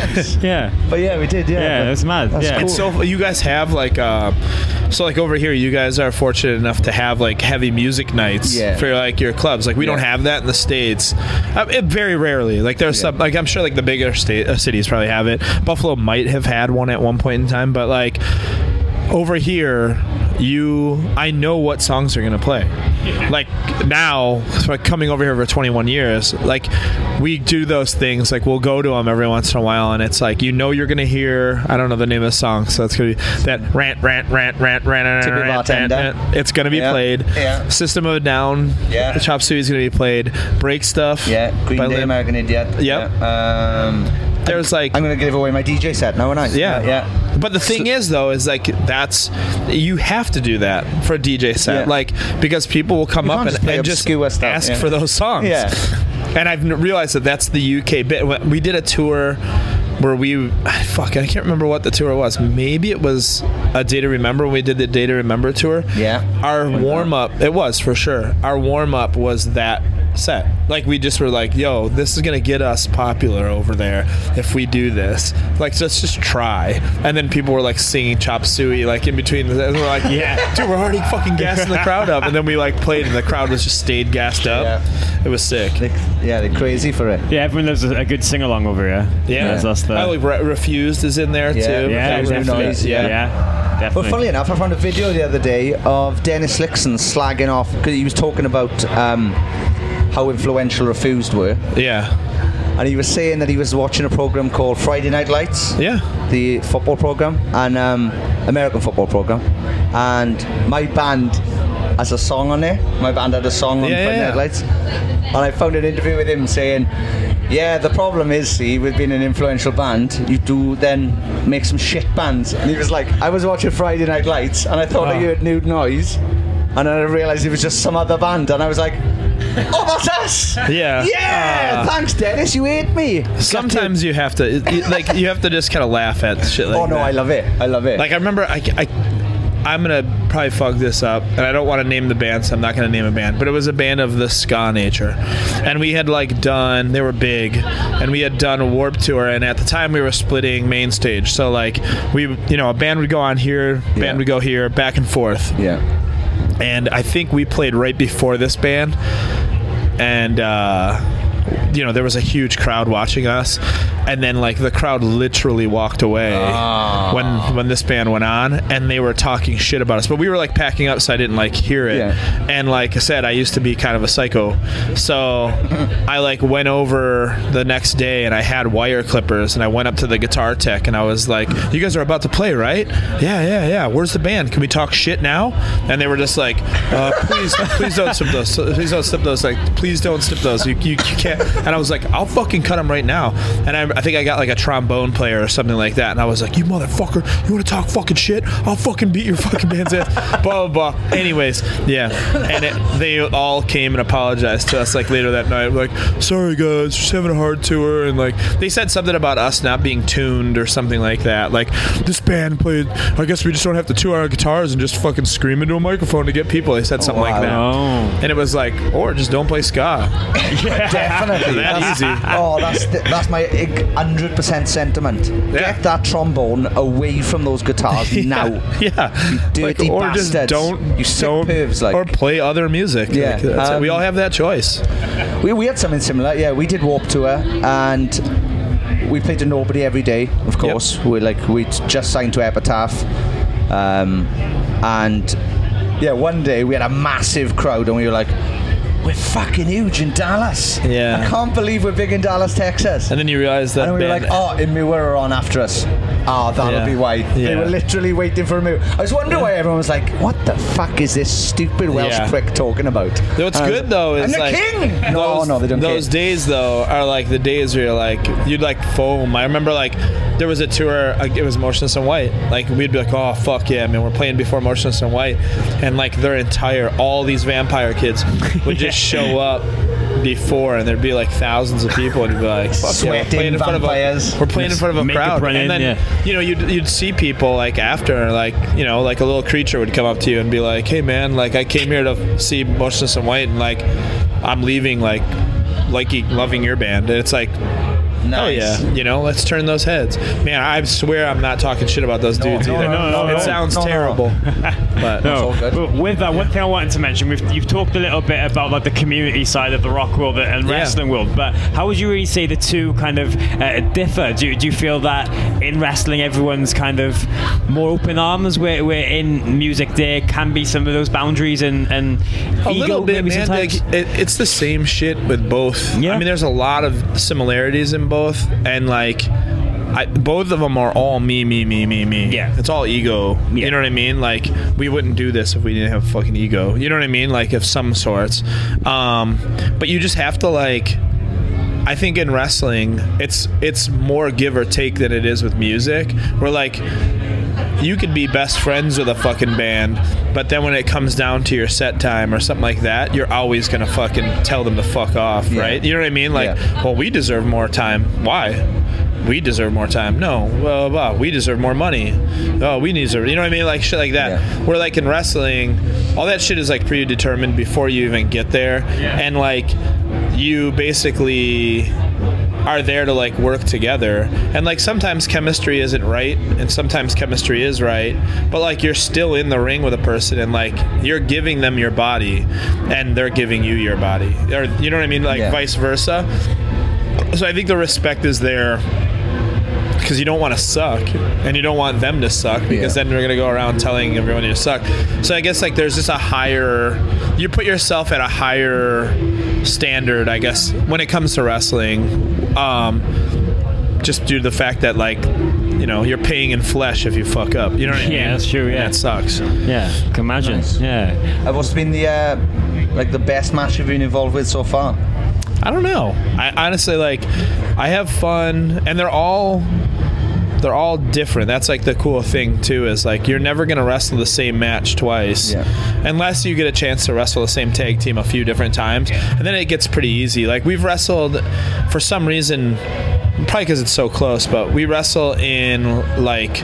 sense. Yeah. But yeah, we did. Yeah, Yeah, but that's mad. that's Yeah. cool. It's so you guys have like uh so like over here you guys are fortunate enough to have like heavy music nights Yeah. for like your clubs. Like we don't Yeah. have that in the States. Uh, it, very rarely. Like there's Yeah. some like I'm sure like the bigger state uh, cities probably have it. Buffalo might have had one at one point in time, but like over here you I know what songs are gonna play. Like now, so like coming over here for twenty-one years, like we do those things. Like we'll go to them every once in a while, and it's like you know you're gonna hear. I don't know the name of the song, so it's gonna be that rant, rant, rant, rant, rant, rant, Tippy rant, rant, Bartender. rant. It's gonna be Yeah. played. Yeah. System of a Down. Yeah. The Chop Suey is gonna be played. Break Stuff. Yeah, Green by Day, Limp. American Idiot. Yep. Yeah. Um, There's like I'm going to give away my D J set now, aren't I? Yeah, yeah. But the thing is, though, is like that's you have to do that for a D J set, Yeah. like because people will come You up can't and, just play and just obscure stuff, ask yeah. for those songs. Yeah. And I've n- realized that that's the U K bit. When we did a tour where we, fuck, I can't remember what the tour was. Maybe it was a Day to Remember when we did the Day to Remember tour. Yeah. Our warm up, it was for sure. Our warm up was that set. Like we just were like, yo, this is gonna get us popular over there if we do this. Like let's just try. And then people were like singing Chop Suey like in between the, and we're like, yeah, dude, we're already fucking gassing the crowd up. And then we like played and the crowd was just stayed gassed up. Yeah. It was sick. They, yeah, they're crazy for it. Yeah, everyone loves a, a good sing along over here. Yeah, That's, that's the, I like Re- Refused is in there Yeah. too. yeah, Refused definitely. Noise, yeah, yeah. yeah, definitely. Well, funnily enough, I found a video the other day of Dennis Lixon slagging off because he was talking about um, how influential Refused were, Yeah. and he was saying that he was watching a program called Friday Night Lights. Yeah. The football program and um, American football program, and my band has a song on there. My band had a song on Yeah, Friday yeah, Night yeah. Lights, and I found an interview with him saying, "Yeah, the problem is, see, with being an influential band, you do then make some shit bands." And he was like, "I was watching Friday Night Lights, and I thought I Oh. heard Nude Noise, and then I realised it was just some other band, and I was like." Oh, that's us! Yeah. Yeah! Uh, Thanks, Dennis. You ate me. Sometimes you have to, it- it- like, you have to just kind of laugh at shit like Oh no, that. I love it. I love it. Like I remember, I, I, I'm gonna probably fuck this up, and I don't want to name the band, so I'm not gonna name a band. But it was a band of the ska nature, and we had like done. They were big, and we had done a Warped Tour, and at the time we were splitting main stage. So like we, you know, a band would go on here, band Yeah. would go here, back and forth. yeah. And I think we played right before this band, and uh, you know there was a huge crowd watching us, and then like the crowd literally walked away Oh. when when this band went on, and they were talking shit about us, but we were like packing up, so I didn't like hear it. Yeah. And like I said, I used to be kind of a psycho, so I like went over the next day and I had wire clippers, and I went up to the guitar tech and I was like, "You guys are about to play, right?" "Yeah, yeah, yeah. Where's the band? Can we talk shit now?" And they were just like, uh, "Please, please don't snip those. Please don't snip those. Like, please don't snip those. You, you, you can't." And I was like, "I'll fucking cut them right now." And I, I think I got like a trombone player or something like that, and I was like, "You motherfucker, you want to talk fucking shit? I'll fucking beat your fucking band's ass." Blah blah blah. Anyways, yeah, and it, they all came and apologized to us like later that night, like, "Sorry guys, just having a hard tour," and like they said something about us not being tuned or something like that. Like, this band played. I guess we just don't have to tune our guitars and just fucking scream into a microphone to get people. They said something wow. like that, Oh. and it was like, or just don't play ska. Definitely. That That's- easy. Oh, that's the, that's my one hundred percent sentiment. Yeah. Get that trombone away from those guitars now. Yeah, You dirty like, or just bastards. don't, You sick don't, pervs, like. or play other music. Yeah, Like, that's it. um, we all have that choice. We, we had something similar. Yeah, we did Warped Tour, and we played to Nobody every day. Of course, we like we just signed to Epitaph, um, and yeah, one day we had a massive crowd, and we were like, "We're fucking huge in Dallas. Yeah. I can't believe we're big in Dallas, Texas." And then you realize that And we were band, like, "Oh, Immiwa are on after us. Oh, that'll Yeah. be why." They Yeah. were literally waiting for Immiwa. I was wondering why everyone was like, "What the fuck is this stupid Welsh Yeah. prick talking about?" What's And I was good though like, is "I'm like the king." No, those, no, they don't those care. days though are like the days where you're like you'd like foam. I remember like there was a tour. Like, it was Motionless in White. Like we'd be like, "Oh fuck yeah, man, we're playing before Motionless in White," and like their entire all these vampire kids would just show up before, and there'd be like thousands of people, and you'd be like, "Fuck yeah, we're Sweating playing in front of vampires. a we're playing in front of a Makeup crowd," running, and then yeah. you know you'd you'd see people like after, like you know, like a little creature would come up to you and be like, "Hey man, like I came here to see Motionless in White, and like I'm leaving, like liking loving your band," and it's like, Oh yeah, you know, let's turn those heads. Man, I swear I'm not talking shit about those dudes no, either. no, no, it no, sounds no, no, terrible, but no. But with that, one thing I wanted to mention, we've, you've talked a little bit about like the community side of the rock world and wrestling yeah. world, but how would you really say the two kind of uh, differ? Do, do you feel that in wrestling everyone's kind of more open arms, where, where in music there can be some of those boundaries and, and a ego little bit, man. Like, it, it's the same shit with both. Yeah. I mean, there's a lot of similarities in both, and like I, both of them are all me, me, me, me, me. Yeah. It's all ego. Yeah. You know what I mean? Like, we wouldn't do this if we didn't have fucking ego. You know what I mean? Like, of some sorts. Um, but you just have to, like, I think in wrestling, it's it's more give or take than it is with music. Where, like, you could be best friends with a fucking band, but then when it comes down to your set time or something like that, you're always gonna fucking tell them to fuck off, yeah. right? You know what I mean? Like, yeah. well, we deserve more time. Why? We deserve more time. No, well, well, we deserve more money. Oh, we deserve, you know what I mean? Like shit like that. Yeah. Where like in wrestling, all that shit is like predetermined before you even get there, yeah. and like you basically are there to like work together, and like sometimes chemistry isn't right and sometimes chemistry is right, but like you're still in the ring with a person and like you're giving them your body and they're giving you your body, or you know what I mean, like yeah. vice versa. So I think the respect is there because you don't want to suck and you don't want them to suck, because yeah. then we're going to go around telling everyone you suck. So I guess like there's just a higher, you put yourself at a higher standard, I guess, when it comes to wrestling, um, just due to the fact that like, you know, you're paying in flesh if you fuck up. You know what I mean? Yeah, that's true. Yeah, and that sucks. Yeah, can imagine. Nice. Yeah. Uh, what's been the uh, like the best match you've been involved with so far? I don't know. I honestly like. I have fun, and they're all they're all different. That's like the cool thing too. Is like you're never gonna wrestle the same match twice, yeah. unless you get a chance to wrestle the same tag team a few different times, and then it gets pretty easy. Like we've wrestled for some reason. Probably because it's so close, but we wrestle in like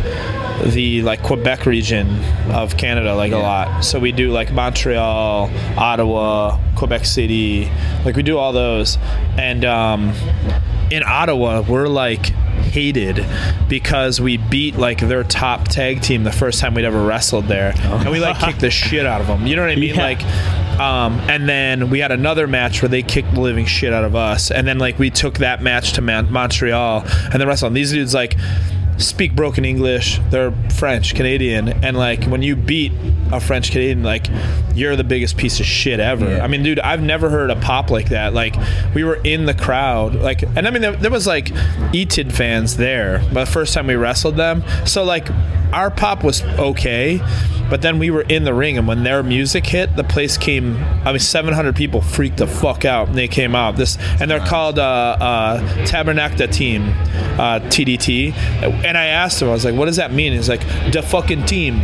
the like Quebec region of Canada like yeah. a lot. So we do like Montreal, Ottawa, Quebec City, like we do all those. And um, in Ottawa, we're like hated because we beat like their top tag team the first time we'd ever wrestled there, oh. and we like kicked the shit out of them. You know what I mean? Yeah. Like. Um, and then we had another match where they kicked the living shit out of us, and then like we took that match to Man- Montreal, and the rest of them, these dudes like speak broken English, they're French Canadian, and like when you beat a French Canadian, like you're the biggest piece of shit ever. Yeah. I mean, dude, I've never heard a pop like that. Like we were in the crowd, like, and I mean there, there was like E T I D fans there, but the first time we wrestled them, so like our pop was okay. But then we were in the ring, and when their music hit, the place came. I mean, seven hundred people freaked the fuck out, and they came out. This, and they're called uh, uh, Tabernacta Team, uh, T D T. And I asked him, I was like, "What does that mean?" He's like, "The fucking team."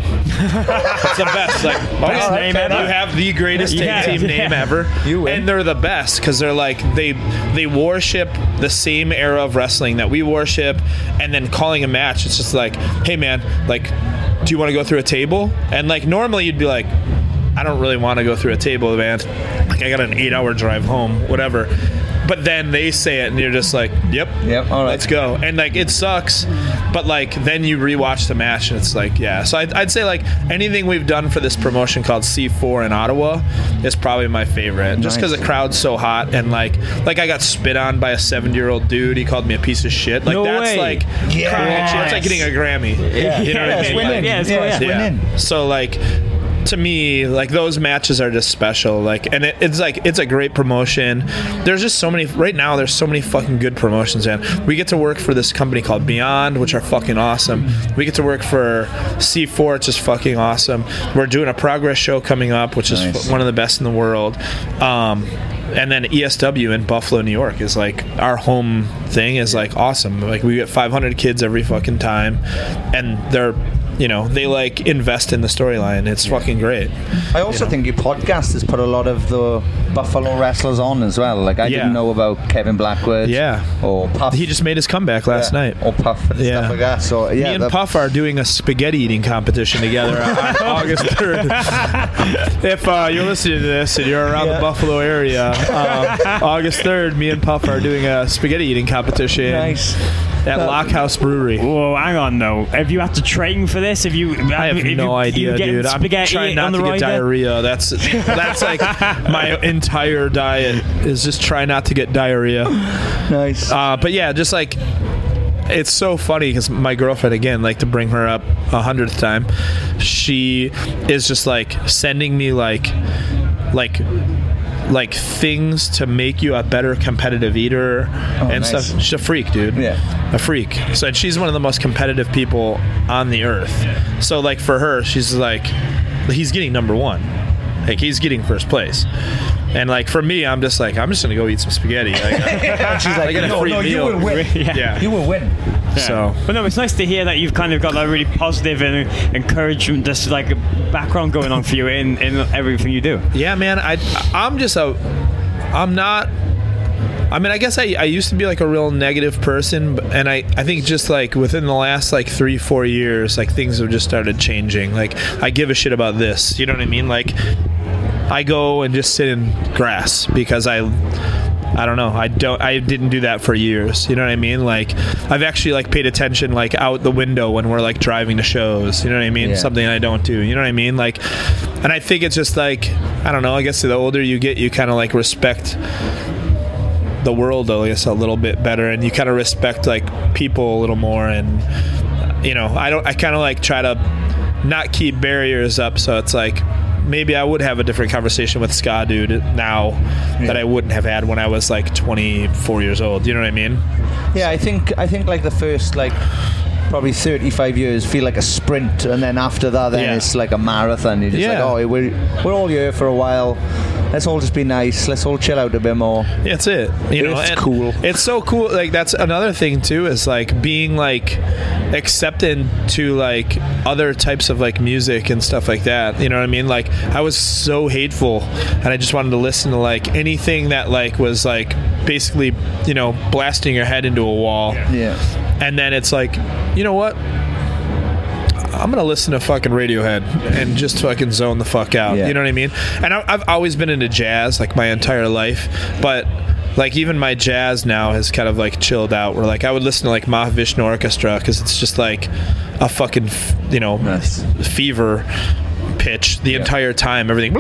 It's the best. Like, best name ever. You have the greatest yeah, tag team yeah. name ever, you win. And they're the best because they're like they they worship the same era of wrestling that we worship, and then calling a match, it's just like, "Hey, man, like." Do you want to go through a table? And like normally you'd be like, I don't really want to go through a table, man. Like I got an eight hour drive home, whatever. But then they say it and you're just like, yep, yep, all right, let's go. And like it sucks, but like then you rewatch the match and it's like, yeah. So I'd, I'd say like anything we've done for this promotion called C four in Ottawa is probably my favorite. Nice. Just because the crowd's so hot, and like like I got spit on by a seventy year old dude. He called me a piece of shit. Like no that's way. like yes. That's like getting a Grammy. Yeah. You know yeah, what I mean? Winning. Yeah, it's, yeah, yeah, yeah. winning. So like to me, like those matches are just special. Like, and it, it's like it's a great promotion. There's just so many right now. There's so many fucking good promotions, and we get to work for this company called Beyond, which are fucking awesome. We get to work for C four, which is fucking awesome. We're doing a Progress show coming up, which is nice. One of the best in the world. Um, and then E S W in Buffalo, New York is like our home thing is like awesome. Like we get five hundred kids every fucking time, and they're you know, they like invest in the storyline. It's yeah. fucking great. I also you know? think your podcast has put a lot of the Buffalo wrestlers on as well. Like I yeah. didn't know about Kevin Blackwood. Yeah. Or Puff. He just made his comeback last yeah. night. Or Puff and yeah. stuff like that. So yeah, me and Puff are doing a spaghetti eating competition together on, on August third. If uh, you're listening to this and you're around yeah. the Buffalo area, uh, August third, me and Puff are doing a spaghetti eating competition. Nice. At Lockhouse Brewery. Whoa, hang on though. Have you had to train for this? Have you? I have have no you, idea, you dude. I'm trying not to get diarrhea. That's that's like my entire diet is just try not to get diarrhea. Nice. Uh, but yeah, just like it's so funny because my girlfriend, again, like to bring her up a hundredth time, she is just like sending me like like. like things to make you a better competitive eater oh, and nice. stuff. She's a freak, dude. Yeah. A freak. So and she's one of the most competitive people on the earth. So like for her, she's like, he's getting number one. Like he's getting first place. And like for me, I'm just like, I'm just gonna go eat some spaghetti. Like, she's like, no, no, you will win. Yeah. yeah. You will win. Yeah. So, but no, it's nice to hear that you've kind of got that really positive and encouragement, this like background going on for you in, in everything you do. Yeah, man. I I'm just a, I'm not. I mean, I guess I, I used to be like a real negative person, and I, I think just like within the last like three, four years, like things have just started changing. Like I give a shit about this. You know what I mean? Like I go and just sit in grass because I, I don't know. I don't. I didn't do that for years. You know what I mean? Like I've actually like paid attention like out the window when we're like driving to shows. You know what I mean? Yeah. Something I don't do. You know what I mean? Like, and I think it's just like I don't know. I guess the older you get, you kind of like respect the world, I guess, a little bit better, and you kind of respect like people a little more. And you know, I don't. I kind of like try to not keep barriers up. So it's like. Maybe I would have a different conversation with Ska Dude now yeah. that I wouldn't have had when I was like twenty-four years old. You know what I mean? Yeah, I think I think like the first like probably thirty-five years feel like a sprint, and then after that, then yeah. it's like a marathon. You're just yeah. like, oh, we're we're all here for a while. Let's all just be nice. Let's all chill out a bit more. Yeah, that's it. You know, it's cool. It's so cool. Like that's another thing too. Is like being like accepted to like other types of like music and stuff like that. You know what I mean? Like I was so hateful, and I just wanted to listen to like anything that like was like basically you know blasting your head into a wall. Yeah. And then it's like, you know what? I'm gonna listen to fucking Radiohead and just fucking zone the fuck out. Yeah. You know what I mean? And I, I've always been into jazz like my entire life, but like even my jazz now has kind of like chilled out. Where like I would listen to like Mahavishnu Orchestra because it's just like a fucking f- you know nice. fever pitch the yeah. entire time. Everything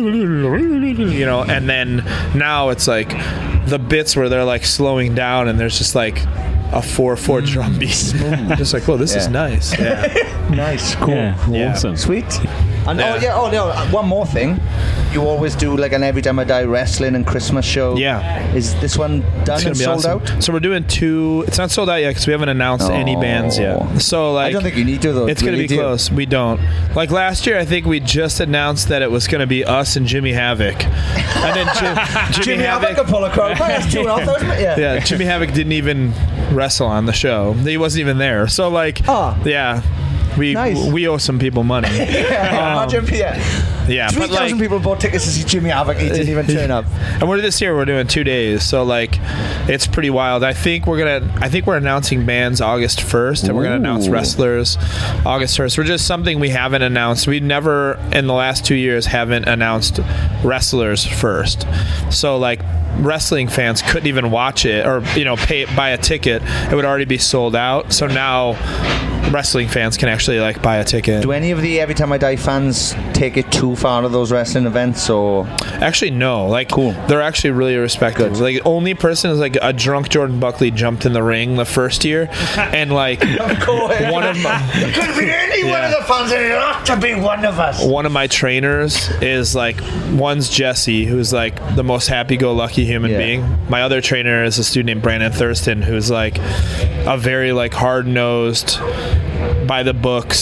you know, and then now it's like the bits where they're like slowing down and there's just like a four four mm. drum beat. Just like, well, this yeah. is nice. Yeah. Nice, cool, yeah. yeah. awesome, sweet. And yeah. oh yeah, oh no, one more thing. You always do like an Every Time I Die wrestling and Christmas show. Yeah. Is this one done and sold awesome. out? So we're doing two. It's not sold out yet because we haven't announced oh. any bands yet. So like, I don't think you need to though. It's really going to be close. We don't. Like last year, I think we just announced that it was going to be us and Jimmy Havoc. And then Jim, Jimmy, Jimmy Havoc. Havoc pull a crowd. Yeah. yeah. Jimmy Havoc didn't even wrestle on the show. He wasn't even there. So like, oh. yeah. We nice. we owe some people money. yeah, um, yeah. yeah Three thousand like, people bought tickets to see Jimmy Havoc. He didn't even turn up. And we're this year. We're doing two days, so like, it's pretty wild. I think we're gonna. I think we're announcing bands August first, and Ooh. we're gonna announce wrestlers August first. We're just something we haven't announced. We never in the last two years haven't announced wrestlers first. So like. Wrestling fans couldn't even watch it or you know pay buy a ticket. It would already be sold out. So now wrestling fans can actually like buy a ticket. Do any of the Every Time I Die fans take it too far to those wrestling events? Or actually no, like cool. They're actually really respected. Good. Like only person is like a drunk Jordan Buckley jumped in the ring the first year, and like of course. one of my it could be any yeah. one of the fans. It ought to be one of us. One of my trainers is like one's Jesse, who's like the most happy-go-lucky human yeah. being. My other trainer is a student named Brandon Thurston, who's like a very like hard-nosed, by the books,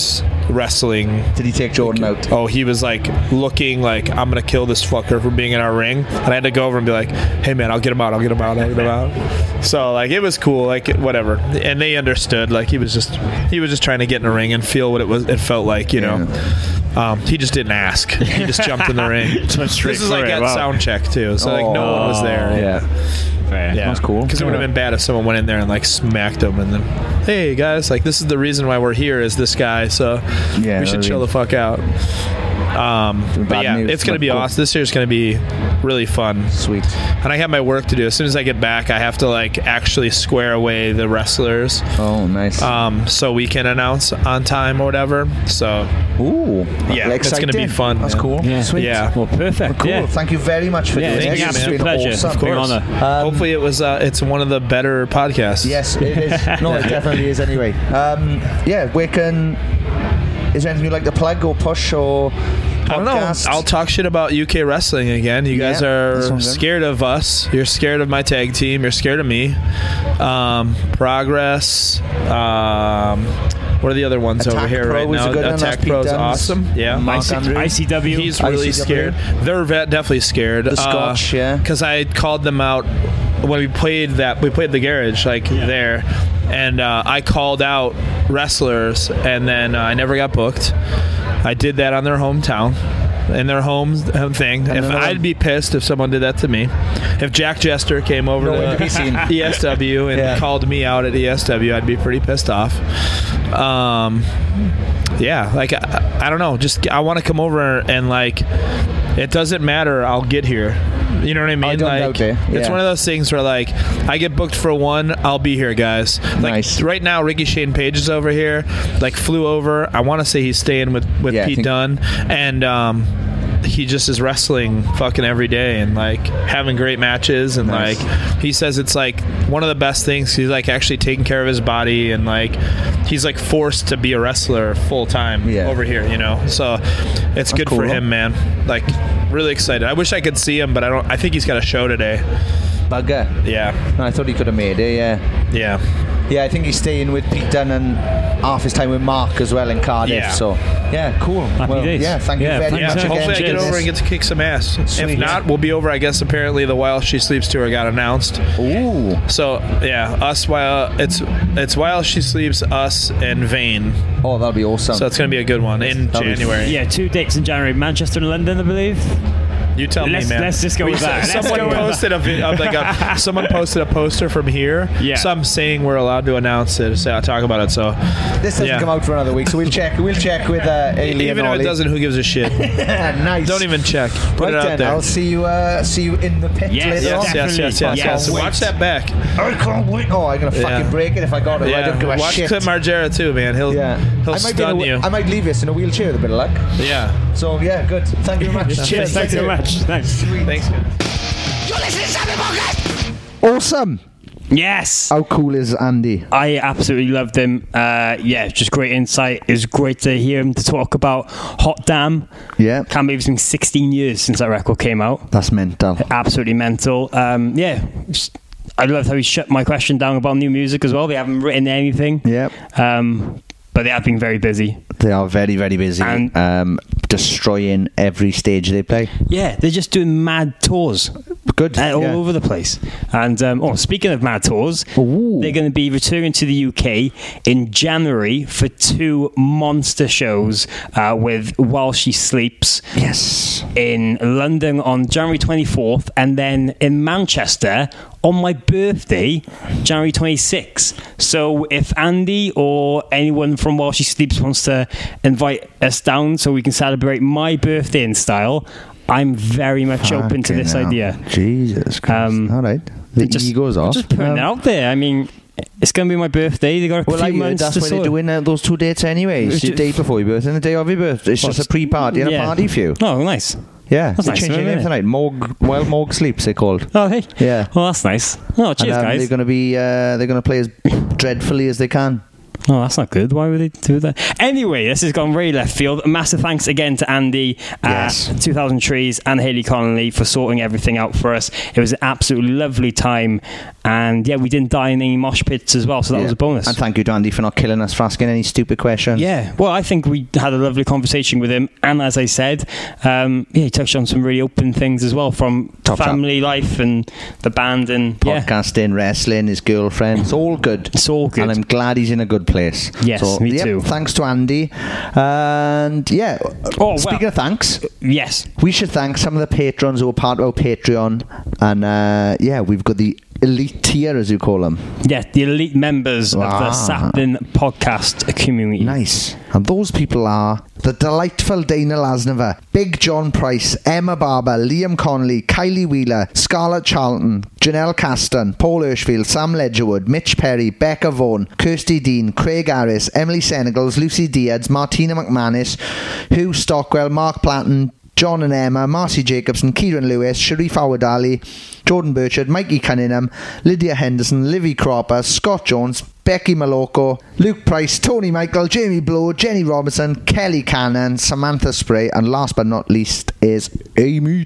wrestling. Did he take Jordan out? Oh, he was like looking like, I'm gonna kill this fucker for being in our ring, and I had to go over and be like, hey man, I'll get him out, I'll get him out, I'll get him out. So like it was cool, like whatever, and they understood. Like he was just he was just trying to get in the ring and feel what it was. It felt like, you know. Um, he just didn't ask. He just jumped in the ring. This is like at wow. sound check too, so like no one was there. Yeah. Yeah, that's cool. Because it would have been bad if someone went in there and like smacked him, and then, hey guys, like this is the reason why we're here is this guy, so yeah, we should I mean, chill the fuck out. Um, but yeah, news, it's gonna be cool. awesome. This year's gonna be really fun. Sweet. And I have my work to do. As soon as I get back, I have to like actually square away the wrestlers. Oh, nice. Um, so we can announce on time or whatever. So, ooh, yeah, it's gonna be fun. That's man. cool. Yeah. Sweet. Yeah. Well, perfect. Well, cool. Yeah. Thank you very much for Yeah, doing thank this. you, It's man. been Pleasure. awesome. Of course. An honor. Um, Hopefully, it was. Uh, it's one of the better podcasts. Yes, it is. No, it definitely is. Anyway, um, yeah. Where can? Is there anything you'd like to plug or push or? I don't know. podcast? I'll talk shit about U K wrestling again. You guys Yeah, that are sounds good. scared of us. You're scared of my tag team. You're scared of me. Um, Progress. Um, what are the other ones Attack over here Pro right is a now? good one. Attack That's Pro is Pete Dunne's. awesome. Yeah. Mark I C- Andrews. I C W. He's really I C W. scared. They're ve- definitely scared. The Scotch, yeah. Because I called them out when we played that. We played the garage like there, and uh, I called out wrestlers, and then uh, I never got booked. I did that on their hometown. In their home thing. And if then I'd be pissed if someone did that to me. If Jack Jester came over No one to be to seen. E S W and Yeah. called me out at E S W, I'd be pretty pissed off. Um, yeah, like I, I don't know. Just I want to come over and like it doesn't matter. I'll get here. You know what I mean? I don't like doubt it. it's Yeah. one of those things where like I get booked for one, I'll be here, guys. Like Nice. right now, Ricky Shane Page is over here. Like flew over. I want to say he's staying with with Yeah, I Pete think- Dunne, and um, he just is wrestling fucking every day and like having great matches, and Nice. like he says it's like one of the best things. He's like actually taking care of his body, and like he's like forced to be a wrestler full time Yeah. over here, you know. So it's good cool. for him, man. Like really excited. I wish I could see him, but I don't. I think he's got a show today. Bugger. Yeah, No, I thought he could have made it. Yeah. yeah. Yeah, I think he's staying with Pete Dunne and half his time with Mark as well in Cardiff. Yeah. So, yeah, cool. Happy well, days. Yeah, thank Yeah, you very thanks, Yeah, much man. again. hopefully I get cheers. over and get to kick some ass. Sweet. If not, we'll be over. I guess apparently the While She Sleeps tour got announced. Ooh. So yeah, us while it's it's While She Sleeps, us and Vane. Oh, that'll be awesome. So it's gonna be a good one in That'll be- January. Yeah, two dates in January. Manchester and London, I believe. You tell Let's- me, man. let's just go with said- that. Let's Someone go with posted a, vi- of like a someone posted a poster from here. Yeah. So I'm saying we're allowed to announce it. So I'll talk about it. So this doesn't yeah. come out for another week, so we'll check. We'll check with uh, Ailey even and if Ollie. it doesn't, who gives a shit? Nice. Don't even check. Put right it out then, there. I'll see you. Uh, see you in the pit Yes, later yes, on. yes, yes, yes, yes, Yeah, yes. wait. Watch that back. I can't wait. Oh, I'm gonna Yeah. fucking break it if I got it. I don't give a Watch shit. Clip Margera too, man. He'll yeah, he'll I might be in stun a, you. I might leave this in a wheelchair with a bit of luck. Yeah. So yeah, good. Thank you very much. Cheers. Thanks so much. Thanks. Thanks. Awesome. Yes. How cool is Andy? I absolutely loved him. Uh, yeah, just great insight. It was great to hear him to talk about Hot Damn. Yeah, Can't believe it's been sixteen years since that record came out. that's mental. Absolutely mental. Um, yeah, just- I loved how he shut my question down about new music as well. They haven't written anything. Yeah, Um, but they have been very busy. they are very, very busy. And- um, destroying every stage they play. Yeah, they're just doing mad tours. Good. Uh, all yeah. over the place. And um, oh, speaking of mad tours, Ooh. they're going to be returning to the U K in January for two monster shows uh, with While She Sleeps Yes. in London on January twenty-fourth, and then in Manchester on my birthday, January twenty-sixth. So if Andy or anyone from While She Sleeps wants to invite us down so we can celebrate my birthday in style, I'm very much open to Fucking this hell. idea. Jesus Christ. Um, All right. The just, ego's off. Just putting Um, it out there. I mean, it's going to be my birthday. They got a Well, few like, months that's to why they're sort. doing uh, those two dates anyway. It's It's the ju- day before your birthday and the day of your birthday. It's Well, just a pre-party and yeah. a party for you. Oh, nice. Yeah, That's they're nice, changing isn't their name it? tonight. Morgue, While Morgue Sleeps, they're called. Oh, hey. Yeah. Well, that's nice. Oh, cheers, and, um, guys. They're going to be. Uh, they're going to play as dreadfully as they can. Oh, that's not good. Why would they do that? Anyway, this has gone very left field. A massive thanks again to Andy Yes. at two thousand Trees and Hayley Connolly for sorting everything out for us. It was an absolutely lovely time And yeah, we didn't die in any mosh pits as well, so that Yeah. was a bonus. And thank you to Andy for not killing us for asking any stupid questions. Yeah, well, I think we had a lovely conversation with him, and as I said, um, yeah, he touched on some really open things as well, from Top family life and the band and yeah, Podcasting, wrestling, his girlfriend. It's all good. it's all good. And I'm glad he's in a good place. Yes, so, me yep, too. Thanks to Andy. And yeah, Oh, speaking well. of thanks, Yes, we should thank some of the patrons who are part of our Patreon. And uh, yeah, we've got the elite tier, as you call them. yeah, the elite members Ah. of the Sapling podcast community. Nice. And those people are the delightful Dana Lasnova, Big John Price, Emma Barber, Liam Connolly, Kylie Wheeler, Scarlett Charlton, Janelle Caston, Paul Hirschfield, Sam Ledgerwood, Mitch Perry, Becca Vaughan, Kirsty Dean, Craig Harris, Emily Senegals, Lucy Diaz, Martina McManus, Hugh Stockwell, Mark Platten, John and Emma, Marcy Jacobson, Kieran Lewis, Sharif Awadali, Jordan Burchard, Mikey Cunningham, Lydia Henderson, Livy Cropper, Scott Jones, Becky Maloko, Luke Price, Tony Michael, Jamie Blow, Jenny Robinson, Kelly Cannon, Samantha Spray, and last but not least is Amy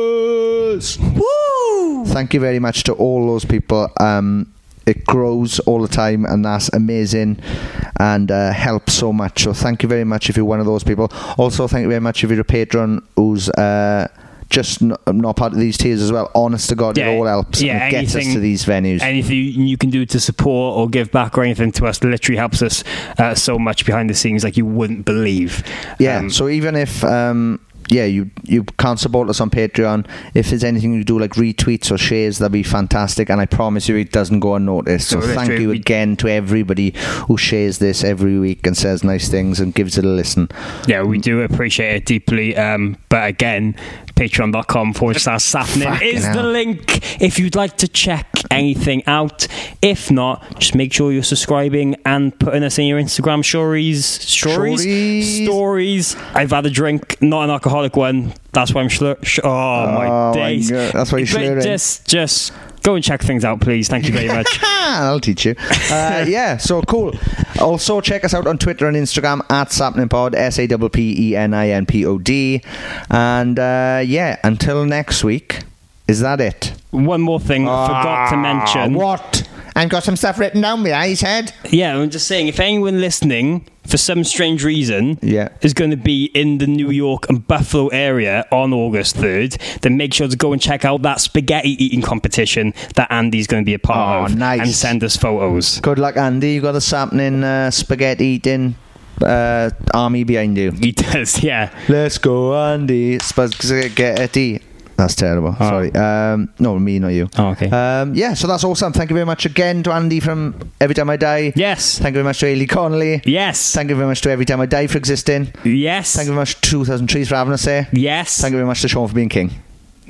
Thomas. Woo! Thank you very much to all those people. Um, it grows all the time, and that's amazing and uh, helps so much. So thank you very much if you're one of those people. Also, thank you very much if you're a patron who's uh, just n- not part of these tiers as well. Honest to God, Yeah, it all helps. yeah, and it gets us anything- to these venues. Anything you can do to support or give back or anything to us literally helps us uh, so much behind the scenes, like you wouldn't believe. Yeah, Um, so even if um, yeah, you you can't support us on Patreon, if there's anything you do like retweets or shares, that'd be fantastic, and I promise you it doesn't go unnoticed. So, So thank literally you we- again to everybody who shares this every week and says nice things and gives it a listen. Yeah, we do appreciate it deeply. Um, but again, patreon.com forward slash Sapling Fucking is the hell. link if you'd like to check anything out. If not, just make sure you're subscribing and putting us in your Instagram stories. Stories? Stories. Stories. I've had a drink, not an alcoholic one. That's why I'm slur- sh- Oh, Oh, my my days. God, that's why you're But slurring. Just, just go and check things out, please. Thank you very much. I'll teach you. Uh, yeah, so cool. Also, check us out on Twitter and Instagram at SapningPod, S A P P E N I N P O D. And uh, yeah, until next week, is that it? One more thing I forgot to mention. What? I've got some stuff written down my eyes head. Yeah, I'm just saying, if anyone listening, for some strange reason, Yeah. is going to be in the New York and Buffalo area on August third, then make sure to go and check out that spaghetti eating competition that Andy's going to be a part Oh, of. nice. And send us photos. Good luck, Andy. You got the sapling uh, spaghetti eating uh, army behind you. He does, yeah. Let's go, Andy. Spaghetti. That's terrible. Oh. Sorry. Um, no, me, not you. Oh, okay. Um, yeah, so that's awesome. Thank you very much again to Andy from Every Time I Die. Yes. Thank you very much to Ailey Connolly. Yes. Thank you very much to Every Time I Die for existing. Yes. Thank you very much to two thousand Trees for having us here. Yes. Thank you very much to Sean for being king.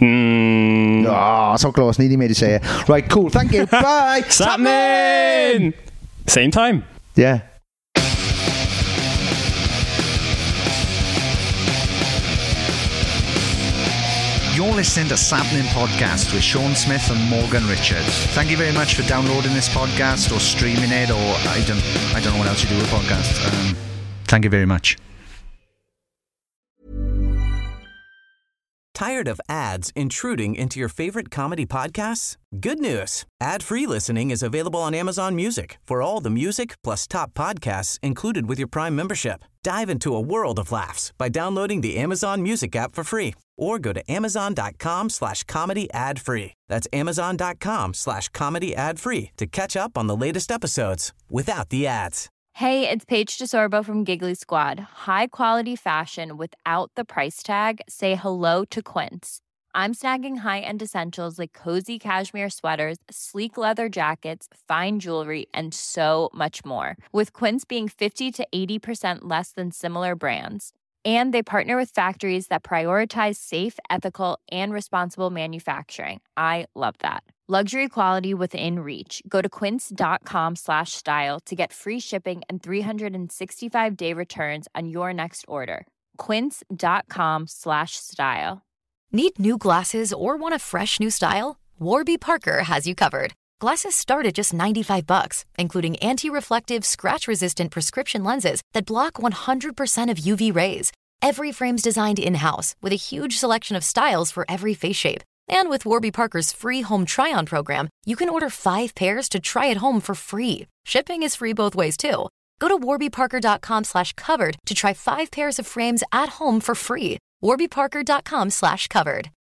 Mm. Oh, so close. Nearly made you say it. Right, cool. Thank you. Bye. Sapling! Same time. Yeah. You're listening to Sapling Podcast with Sean Smith and Morgan Richards. Thank you very much for downloading this podcast or streaming it, or I don't, I don't know what else you do with podcasts. Um, thank you very much. Tired of ads intruding into your favorite comedy podcasts? Good news. Ad-free listening is available on Amazon Music for all the music plus top podcasts included with your Prime membership. Dive into a world of laughs by downloading the Amazon Music app for free or go to amazon.com slash comedy ad free. That's amazon.com slash comedy ad free to catch up on the latest episodes without the ads. Hey, it's Paige DeSorbo from Giggly Squad. High quality fashion without the price tag. Say hello to Quince. I'm snagging high-end essentials like cozy cashmere sweaters, sleek leather jackets, fine jewelry, and so much more. With Quince being fifty to eighty percent less than similar brands. And they partner with factories that prioritize safe, ethical, and responsible manufacturing. I love that. Luxury quality within reach. Go to quince.com slash style to get free shipping and three sixty-five day returns on your next order. Quince.com slash style. Need new glasses or want a fresh new style? Warby Parker has you covered. Glasses start at just ninety-five bucks, including anti-reflective, scratch-resistant prescription lenses that block one hundred percent of U V rays. Every frame's designed in-house with a huge selection of styles for every face shape. And with Warby Parker's free home try-on program, you can order five pairs to try at home for free. Shipping is free both ways, too. Go to warbyparker.com slash covered to try five pairs of frames at home for free. warbyparker.com slash covered.